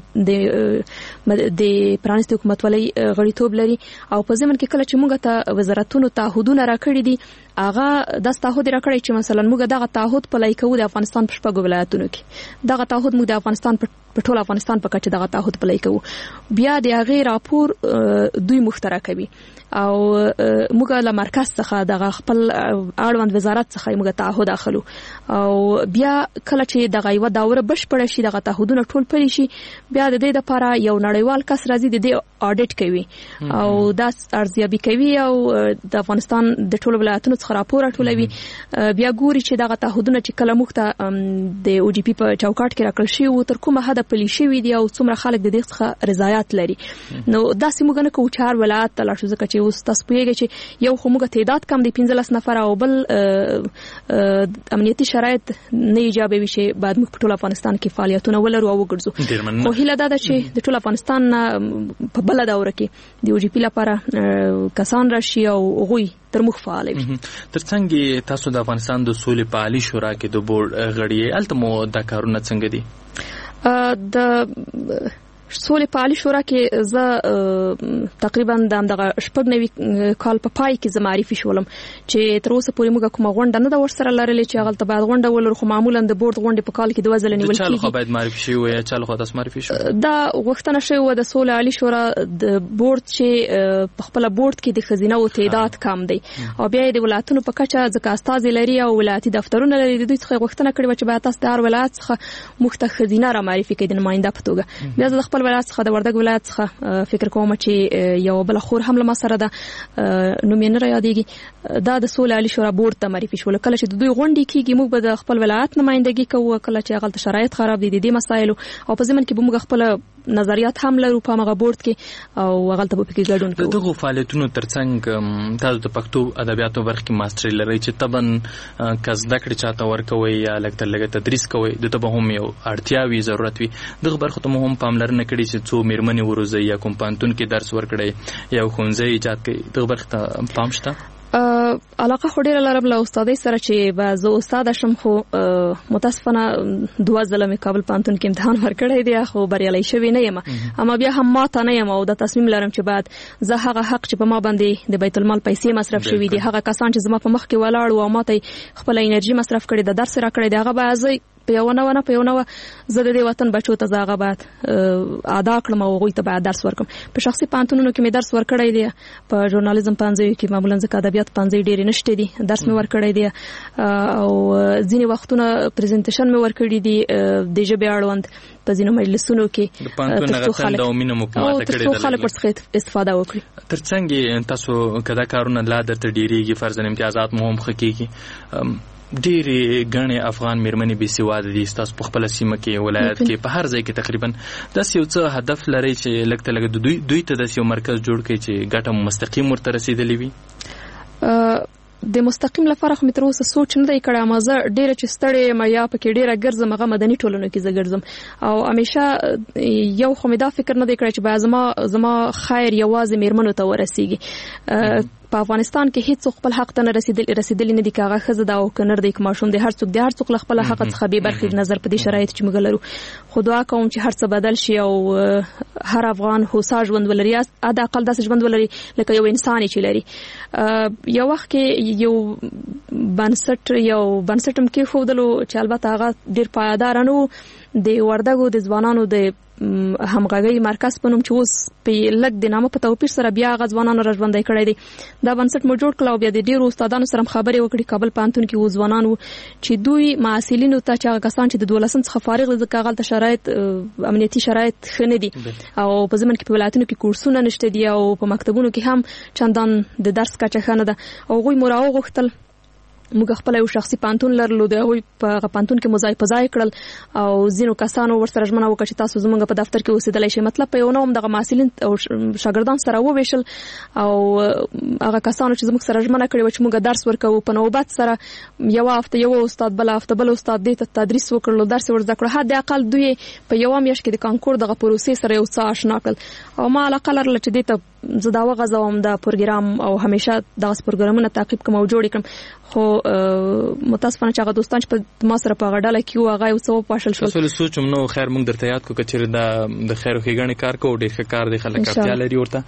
چې د پرانیست حکومتولۍ غړیتوب لري او په ضمن کې کله چې موږ ته وزارتونو تعهدونه راکړي دي هغه د تعهد راکړی چې مثلا موږ دغه تعهد پلی کوو د افغانستان په شپږو ولایتونو کې دغه تعهد موږ د افغانستان په ټول افغانستان په کچه دغه تعهد پلی کوو بیا د هغه راپور دوی مشترک کوي او موږ له مرکز څخه دغه خپل اړوند وزارت څخه موږ تعهد اخلو او بیا کله چې دغه یو دوره بشپړ شي دغه تعهدونه ټول پلی شي بیا د دې لپاره یو نړیوال کس راځي د دې اډیټ کوي او دا ارزیابي کوي او د افغانستان د ټول ولایتونو څخه راپور راټولوي بیا ګوري چې دغه تعهدونه چې کله موږ ته د او جی پی په چوکاټ کې راکړل شي او تر کومه حد پلی شوي دي او څومره خلک د دې څخه رضایت لري. نو داسې موږ نه کوو چې هر ولایت ته لاړ شو ځکه چې اوس تاسو پوهیږئ چې یو خو موږ تعداد کم دی 15 نفر او بل امنیتي شرایط نه ایجابوي چې بعد موږ په ټول افغانستان کې فعالیتونه ولرو او وګرځو. خو هیله ده چې د ټول افغانستان په بل دوره کې د او جی پی لپاره کسان راشي او غوي تر مخ فعال وي. ترڅنګ تاسو د افغانستان د سولې په عالی شورا کې د بورډ غړي التمو د کارونه څنګه دي؟ د سولې په عالی شورا کې زه تقریبا دغه شپږ کال په پای کې زه معرفي شولم چې تر اوسه پورې موږ کومه غونډه نه ده ورسره لرلې چې هغه ته باید غونډه ولرو خو معمولا د بورډ غونډې په کال کې 2 ځله نیول کېږي. چا له باید معرفي شي او چا له تاسو معرفي شو دا غوښتنه شوی و د سولې عالی شورا د بورډ چې په خپل بورډ کې د خزینه او تعداد کم دی او بیا د ولایتونو په کچه ځکه استاد لري او ولایتي دفترونه لري د دوی څخه غوښتنه کړې و چې باید تاسو د هر ولایت څخه مخته خزینه را معرفي کړئ د نماینده په توګه. بیا د خپل ولایت څخه د وردګ ولایت څخه فکر کوم چې یو بل خور هم له سره ده نو مې نه یادېږي دا د سولې عالی شورا بورډ ته معرفي شول. کله چې د دوی غونډې کېږي موږ به د خپل ولایت نمایندګي کوو کله چې هغه شرایط خراب دي د دې مسایلو او په ضمن کې به موږ خپل نظریات هم لرو په هغه بورډ کې او هغه ته به پکې ګډون کوو. دغه فعالیتونو ترڅنګ تاسو د پښتو ادبیاتو برخه کې ماستري لري چې تبن کس دکړه چاته ورکوي یا لکه تدریس کوي د ته هم یو اړتیا وی ضرورت وي دغه برخه ته هم پاملرنه کړي چې څو میرمنې وروزي یا کوم پانتون کې درس ورکړي یا خونځي ایجاد کړي دغه برخه ته پام شته؟ علاقه خو ډیره لرم له استادۍ سره چې به زه استاد شم خو متاسفانه 2 ځله مې کابل پانتون کې امتحان ورکړی دی خو بریالۍ شوی نه یم اما بیا هم ماته نه یم او د تصمیم لرم چې بعد زه هغه حق چې په ما باندې د بیت المال پیسې مصرف شوي دي هغه کسان چې زما په مخ کې ولاړ او ماته خپل انرژي مصرف کړي د درس را کړی دی هغه به زه په یو نه زه د وطن بچو ته زاغه بعد ادا کړم او غوي ته بعد درس ورکم په شخصي پانتونونو کې مې درس ورکړی دی په ژورنالیزم پانځي کې معمولا ځکه ادبیات پانځي ډېر نشته دي درس مې ورکړی دی او ځینې وختونه پریزنټیشن مې ورکړی دی د ژبې اړوند په ځینو مجلسونو کې د پانتون غتن د امینه مکمل کړی دی خلک ورڅخه استفاده وکړي ترڅنګ تاسو کدا کارونه لا درته ډیریږي فرضاً امتیازات مو هم خکېږي ډېرې ګڼې افغان میرمنې بې سواده دي ستاسو په خپله سیمه کې ولایت کې په هر ځای کې تقریبا داسې یو څه هدف لرئ چې لږ ته لږ دوی ته داسې یو مرکز جوړ کړئ چې ګټه مستقیم ورته رسېدلې وي د مستقیم لپاره خو مې تر اوسه سوچ نه دی کړی اما زه ډېره چې ستړې یم یا پکې ډېره ګرځم هغه مدني ټولنو کې زه ګرځم او همیشه یو خو مې دا فکر نه دی کړی چې باید زما خیر یوازې میرمنو ته ورسیږي په افغانستان کې هیڅ خپل حق ته نه رسیدلی نه دي کاغه خزه دا او کنر د ماشوم د هر څوک خپل حق څخه به برخې نظر په دې شرایط چې موږ لرو خو دعا کوم چې هر څه بدل شي او هر افغان هوسا ژوند ولري ادا اقل داسې ژوند ولري لکه یو انسان چې لري یو وخت کې یو بنسټم کې خودلو چې البته هغه ډیر پایدار نه د وردګو د ځوانانو د همغږي مرکز په نوم چې اوس په لږ د نامه په توپیر سره بیا غځوانانو راژوندای کړی دی دا بنسټ مو جوړ کړو بیا د ډیرو استادانو سره خبرې وکړي کابل پانتون کې وځوانانو چې دوی معاصلینو ته چې کسان چې د 12 څخه فارغ دي کاغل ته شرایط امنیتي شرایط خنه دي او په زمن کې په ولایتونو کې کورسونه نشته دي او په مکتبونو کې هم چندان د درس کچه خنه ده او غوي مراو غختل موږ خپل یو شخصي پانتون لرلو د هغوی په پانتون کې مزای پزای کړل او ځینو کسانو ورسره ژمنه وکړه چې تاسو زموږ په دفتر کې اوسېدلی شئ مطلب په یو نوم دغه محصلین او شاګردان سره وویشل او هغه کسانو چې زموږ سره ژمنه کړې وه چې موږ درس ورکوو په نوبت سره یوه هفته یو استاد بله هفته بل استاد دې ته تدریس وکړلو درس یې ور زده کړو حد اقل دوی په یوه میاشت کې د کانکور دغه پروسې سره یو څه اشنا کړل او ما علاقه لرله چې دې ته زه دا وغځوم د پروګرام او همیشه دغه پروګرامونه تعقیب کوم او جوړ کړم خو متاسفانه چې هغه دوستان چې په ما سره په غډاله کې هغه یو څه پاشل شو تاسو سوچم نو خیر موږ درته یاد کو کچې د خیر ښېګڼې کار کوو ډېر ښه کار دی خلک اړتیا لري ورته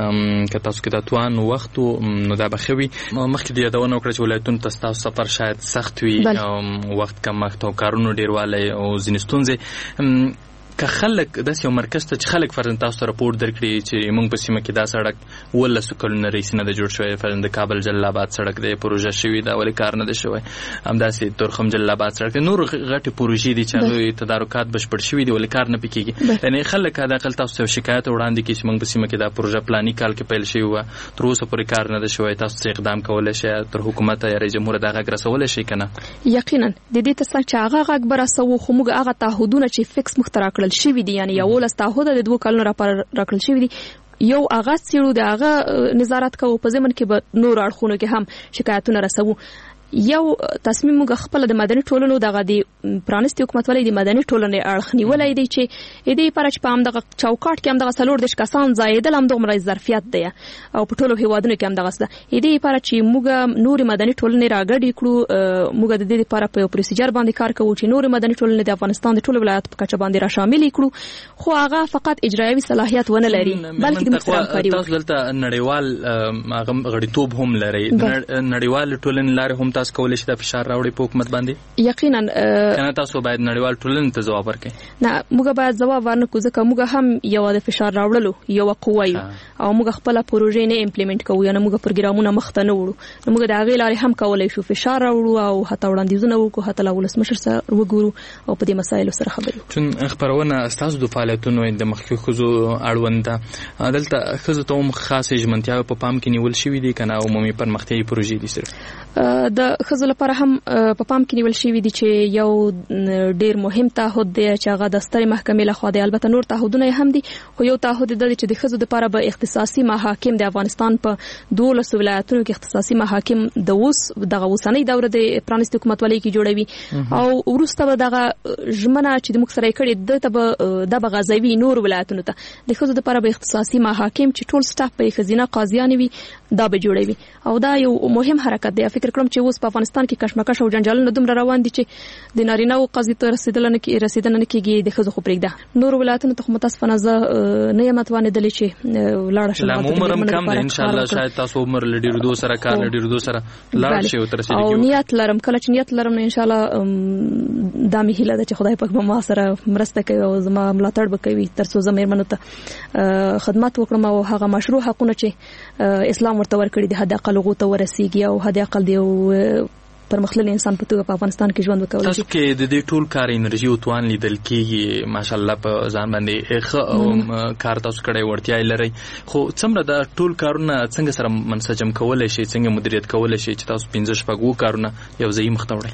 که تاسو کې د توان وخت نو دا به ښه وي مخکې د یادونه وکړه چې ولایتونو ته ستاسو سفر شاید سخت وي وخت کمښت او کارونو ډېروالی او ځینې ستونزې که خلک داسې یو مرکز ته چې خلک فرضاً تاسو ته راپورټ درکړي چې موږ په سیمه کې دا سړک 12 کلونه رئیس نه دی جوړ شوی فرضاً د کابل جلال آباد سړک دی پروژه شوې ده ولې کار نه دی شوی همداسې تورخم جلال آباد سړک دی نور غټې پروژې دي چې هغوی تدارکات بشپړ شوي دي ولې کار نه پې کېږي یعنې خلک حداقل تاسو ته شکایت وړاندې کړي چې موږ په سیمه کې دا پروژه پلاني کال کې پیل شوې وه تر اوسه پورې کار نه دی شوی تاسو څه اقدام کولی شئ تر حکومته یا رئیس جمهور دا غږ رسولی شئ که نه یقینا د دې تر څنګ چې هغه غږ به رسوو خو موږ هغه تعهدونه چې فکس موږ ته راکړل شوي دي یعنې 11 تعهد د 2 کلونو راکړل شوي دي یو هغه څېړو د هغه نظارت کوو په ضمن کې به نور اړخونو کې هم شکایتونه رسوو یو تصمیم موږ خپل د مدني ټولنو دغه د پرانیستي حکومتولۍ د مدني ټولنې اړخ نیولی دی چې د دې لپاره چې په همدغه چوکاټ کې همدغه 40 کسان ځایېدل همدومره ظرفیت دی او په ټولو هیوادونو کې همدغه څه ده د دې لپاره چې موږ نورې مدني ټولنې راګډې کړو موږ د دې لپاره په یو پروسیجر باندې کار کوو چې نورې مدني ټولنې د افغانستان د ټولو ولایاتو په کچه باندې راشاملې کړو خو هغه فقط اجرایوي صلاحیت ونه لري بلکې د مستقیم تاسو دلته نړیوال غړیتوب هم لري نړیوال ټولنې لارې هم تاسو کولی شئ د فشار راوړي په حکومت باندې یقینا کنه تاسو باید نړیوال ټولنې ته ځواب ورکړئ نه موږ باید ځواب ورنکړو ځکه موږ هم یو د فشار راوړلو یو قوه یو او موږ خپل پروژې نه امپلیمنٹ کوو یعنی موږ پروګرامونه مخته نه وړو نو موږ د هغې لارې هم کولی شو فشار راوړو او حتی وړاندیزونه وکړو حتی له ولسمشر سره وګورو او په دې مسایلو سره خبرې وکړو چون خبرونه ستاسو د فعالیتونو د مخکې ښځو اړوند ده دلته ښځو ته هم خاصې ژمنتیاوې په پام کې نیول شوي دي که نه عمومي پرمختیایي پروژې دي صرف د ښځو لپاره هم په پام کې نیول شوي دي چې یو ډیر مهم تعهد دی چې هغه د سترې محکمې لخوا دی البته نور تعهدونه هم دي خو یو تعهد دی چې د ښځو لپاره به اختصاصي محاکم د افغانستان په 12 ولایتونو کې اختصاصي محاکم د دغه اوسنۍ دوره د پرانیستي حکومتولۍ کې جوړوي او وروسته به دغه ژمنه چې موږ سره یې کړې د به غځوي نور ولایتونو ته د ښځو لپاره به اختصاصي محاکم چې ټول سټاف به ښځینه قاضیانې وي دا به جوړوي او دا یو مهم حرکت دی فکر کوم چې اوس اوس په افغانستان کې کشمکش او جنجالونه دومره روان دي چې د نارینه او قضیې ته رسیدنه نه کېږي د ښځو خو پرېږده نور ولایتونو ته متاسفانه زه نه یم اتوانېدلې چې لاړه شم لا عمر هم کم دی ان شاء الله شاید تاسو عمر لډیر دو سره کار لډیر دو سره لاړ شي او تر رسیدګي او نیت لرم کله چې نیت لرم ان شاء الله دا مې هیله ده چې خدای پاک به ما سره مرسته کوي او زما ملاتړ به کوي ترڅو زه مېرمنو ته خدمت وکړم او هغه مشروع حقونه چې اسلام ورته ورکړي دي حد اقل هغو ته ورسیږي او حد اقل دی پرمختللي انسان په توګه په افغانستان کې ژوند وکړي. تاسو کې د دې ټول کار انرژي او توان لیدل کېږي ماشاءالله په ځان باندې کار تاسو کړی ورتیا لري خو څومره د ټول کارونه څنګه سره منسجم کولای شي څنګه مدیریت کولای شي چې تاسو 15 شپږ کارونه یو ځای مخ ته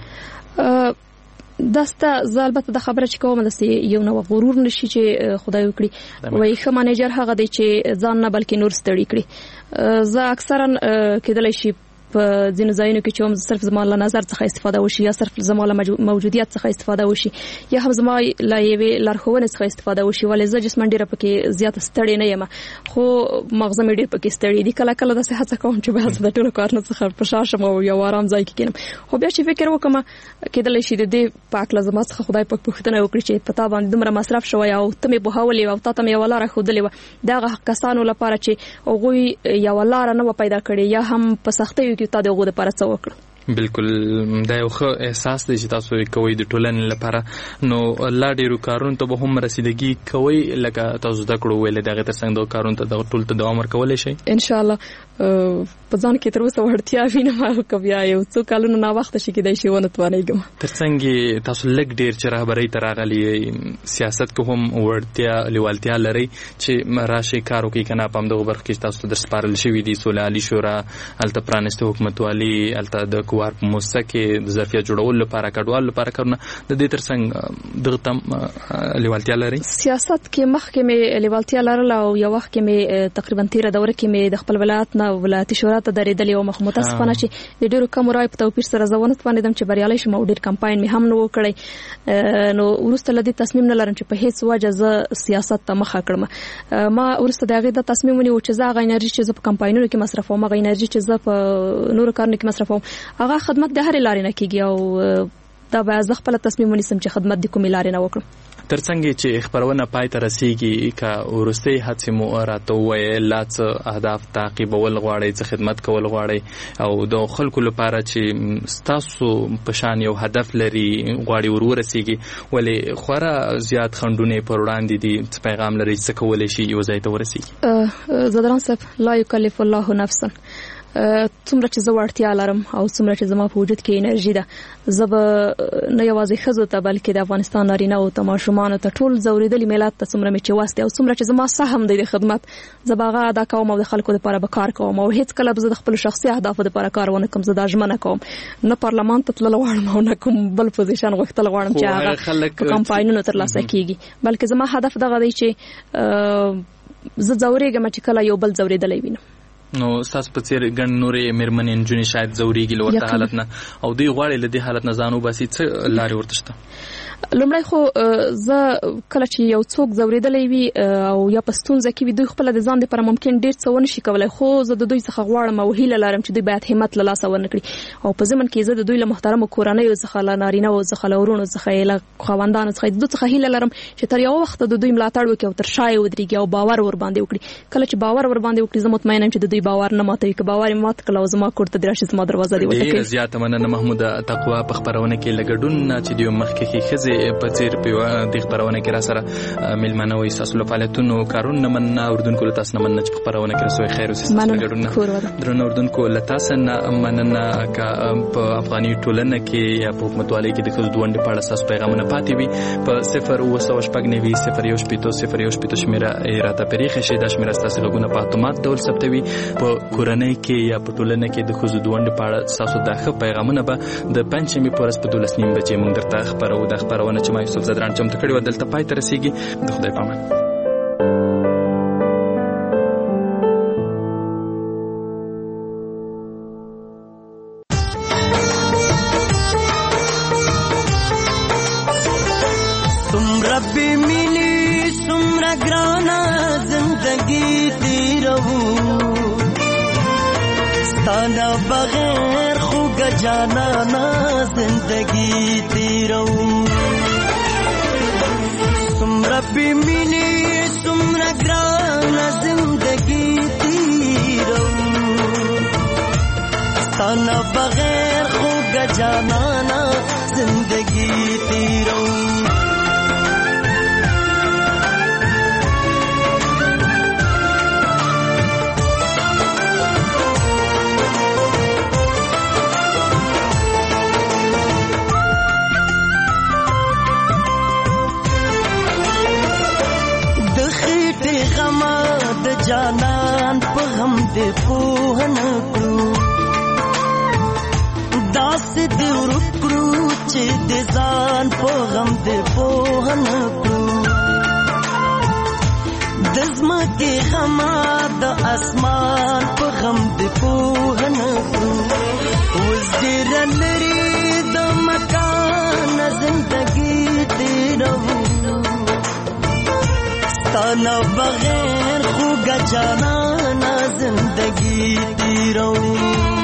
وړئ داسته زه البته د خبره چې کوم داسې یو نو غرور نشي چې خدای وکړي وای ښه منیجر هغه دی چې ځان نه بلکې نور ستړي کړي زه اکثرا کېدلی شي په ځینو ځایونو کې چې هم صرف زما له نظر څخه استفاده وشي یا صرف زما له موجودیت څخه استفاده وشي یا هم زما له یوې لارښوونې څخه استفاده وشي ولې زه جسماً ډېره پکې زیاته ستړې نه یم خو مغزه مې ډېر پکې ستړی دي کله کله داسې هڅه کوم چې بیا د ټولو کارونو څخه په شا شم او یو آرام ځای کې کېنم خو بیا چې فکر وکړم کېدلی شي د دې په هکله زما څخه خدای پاک پوښتنه وکړي چې په تا باندې دومره مصرف شوی او ته مې پوهولې او تا ته مې یوه لاره ښودلې وه د هغه کسانو لپاره چې هغوی یوه لاره نه وه پیدا کړې یا هم په سختیو کې تا د هغو دپاره بالکل دا یو ښه احساس دی چې تاسو کوئ د ټولنې لپاره نو لا ډېرو کارونو ته به هم رسیدګي کوئ لکه تاسو زده کړو ویلې د هغې تر څنګ دغو کارونو ته دغه ټول ته دوام ورکولی شئ انشاءالله په ځان کې تر اوسه وړتیا وینم که بیا یو څو کالونه ناوخته شي کېدای شي ونه توانېږم تر څنګ تاسو لږ ډېر چې رهبرۍ ته راغلي سیاست کې هم وړتیا لیوالتیا لرئ چې راشئ کار وکړئ که نه په همدغو برخو کې تاسو ته در سپارل شوي دي سوله عالي شورا هلته پرانیسته حکومتوالي هلته د کوار په موسسه کې د ظرفیت جوړولو لپاره کډوالو لپاره کارونه د دې تر څنګ دغه تم لیوالتیا لرئ سیاست کې مخکې مې لیوالتیا لرله او یو وخت کې مې تقریبا تېره دوره کې مې د خپل ولایت نه ولایتي شورا ته درېدلې وم خو متاسفانه چې د ډېرو کمو رایو په توپیر سره زه ونه توانېدم چې بریالی شم او ډېر کمپاین مې هم نه و کړی نو وروسته له دې تصمیم نه لرم چې په هېڅ وجه زه سیاست ته مخه کړم ما وروسته د هغې دا تصمیم ونیو چې زه هغه انرژي چې زه په کمپاینونو کې مصرفوم هغه انرژي چې زه په نورو کارونو کې مصرفوم هغه خدمت د هرې لارې نه کېږي او دا به زه خپله تصمیم ونیسم چې خدمت د کومې لارې نه وکړم تر څنګه چې خبرونه پای ته رسیږي که وروستۍ هڅې مو راته ووایې لا څه اهداف تعقیبول غواړئ څه خدمت کول غواړئ او د خلکو لپاره چې ستاسو په شان یو هدف لري غواړي ورسیږي ولې خورا زیات خنډونه پر وړاندې دي څه پیغام لري څه کولی شي یو ځای ته ورسیږي زدران صاحب لا یکلف الله نفسا څومره چې زه وړتیا لرم او څومره چې زما په وجود کې انرژي ده زه به نه یوازې ښځو ته بلکې د افغانستان نارینهو ته ماشومانو ته ټول ځورېدلي ملت ته څومره مې چې وس دی او څومره چې زما سهم دی د خدمت زه به هغه ادا کوم او د خلکو دپاره به کار کوم او هېڅ کله به زه د خپلو شخصي اهدافو دپاره کار ونه کوم زه دا ژمنه کوم نه پارلمان ته تلل غواړم او نه کوم بل پوزیشن غوښتل غواړم چې هغه په کمپاینونو ترلاسه کېږي بلکې زما هدف دغه دی چې زه ځورېږم چې کله یو بل ځورېدلی وینم نو ستاسو په څېر ګڼ نورې مېرمنې نجونې شاید ځورېږي له ورته حالت نه او دوی غواړي له دې حالت نه ځان وباسي څه لارې ورته شته لومړی خو زه کله چې یو څوک ځورېدلی وي او یا په ستونزه کې وي دوی خپله د ځان دپاره ممکن ډېر څه ونه شي کولی خو زه د دوی څخه غواړم او هیله لرم چې دوی باید همت له لاسه ورنه کړي او په ضمن کې زه د دوی له محترمو کورنیو څخه له نارینهو څخه له ورونو څخه له خاوندانو څخه د دوی څخه هیله لرم چې تر یوه وخته د دوی ملاتړ وکړي او تر شا یې ودرېږي او باور ورباندې وکړي کله چې باور ورباندې وکړي زه مطمئنه یم چې د دوی باور نه ماتوي که باور یې مات کړل او زما کور ته دې راشي زما دروازه دې وټکوي ډېره زیاته مننه محموده تقوا په خپرونه کې له ګډون چې د یو مخکښې ښځې په څېر په دې خپرونه کې را سره میلمانه وایي ستاسو له فعالیتونو کارونه نه مننه اورېدونکو له تاسو نه مننه چې په خپرونه کې رسوي خیر اوسي ستاسو له ګډون نه درنو اورېدونکو له تاسو نه مننه که په افغاني ټولنه کې یا په حکومتوالۍ کې د ښځو د ونډې په اړه ستاسو پیغامونه پاتې وي په 0 شمېره راته پرېښی شئ دا شمېره ستاسو غږونه په اتومات ډول ثبتوي په کورنۍ کې یا په ټولنه کې د ښځو د ونډې په اړه ستاسو دا ښه پیغامونه به د پنجشنبې په ورځ په 12:30 بجې موږ درته خپرو دا خپرونه چې ما یوسف زدران چمتو کړې وه دلته پای ته رسېږي د خدای په امان بغیر خوږ خوږه جانانا زندگی تیرو سمرا پی مینی سمرا گرانا زندگی تیرو ستانا بغیر خوږه جانانا زندگی تیرو جانان په غم دې پوهن کړو داس دې ورکړو چې دې ځان په غم دې پوهن کړو د زمکه غم د اسمان په غم دې پوهن کړو وزیر لري د مکان زندگی دې رو ستانا بغیر خوږه جانانا زندگی تیرو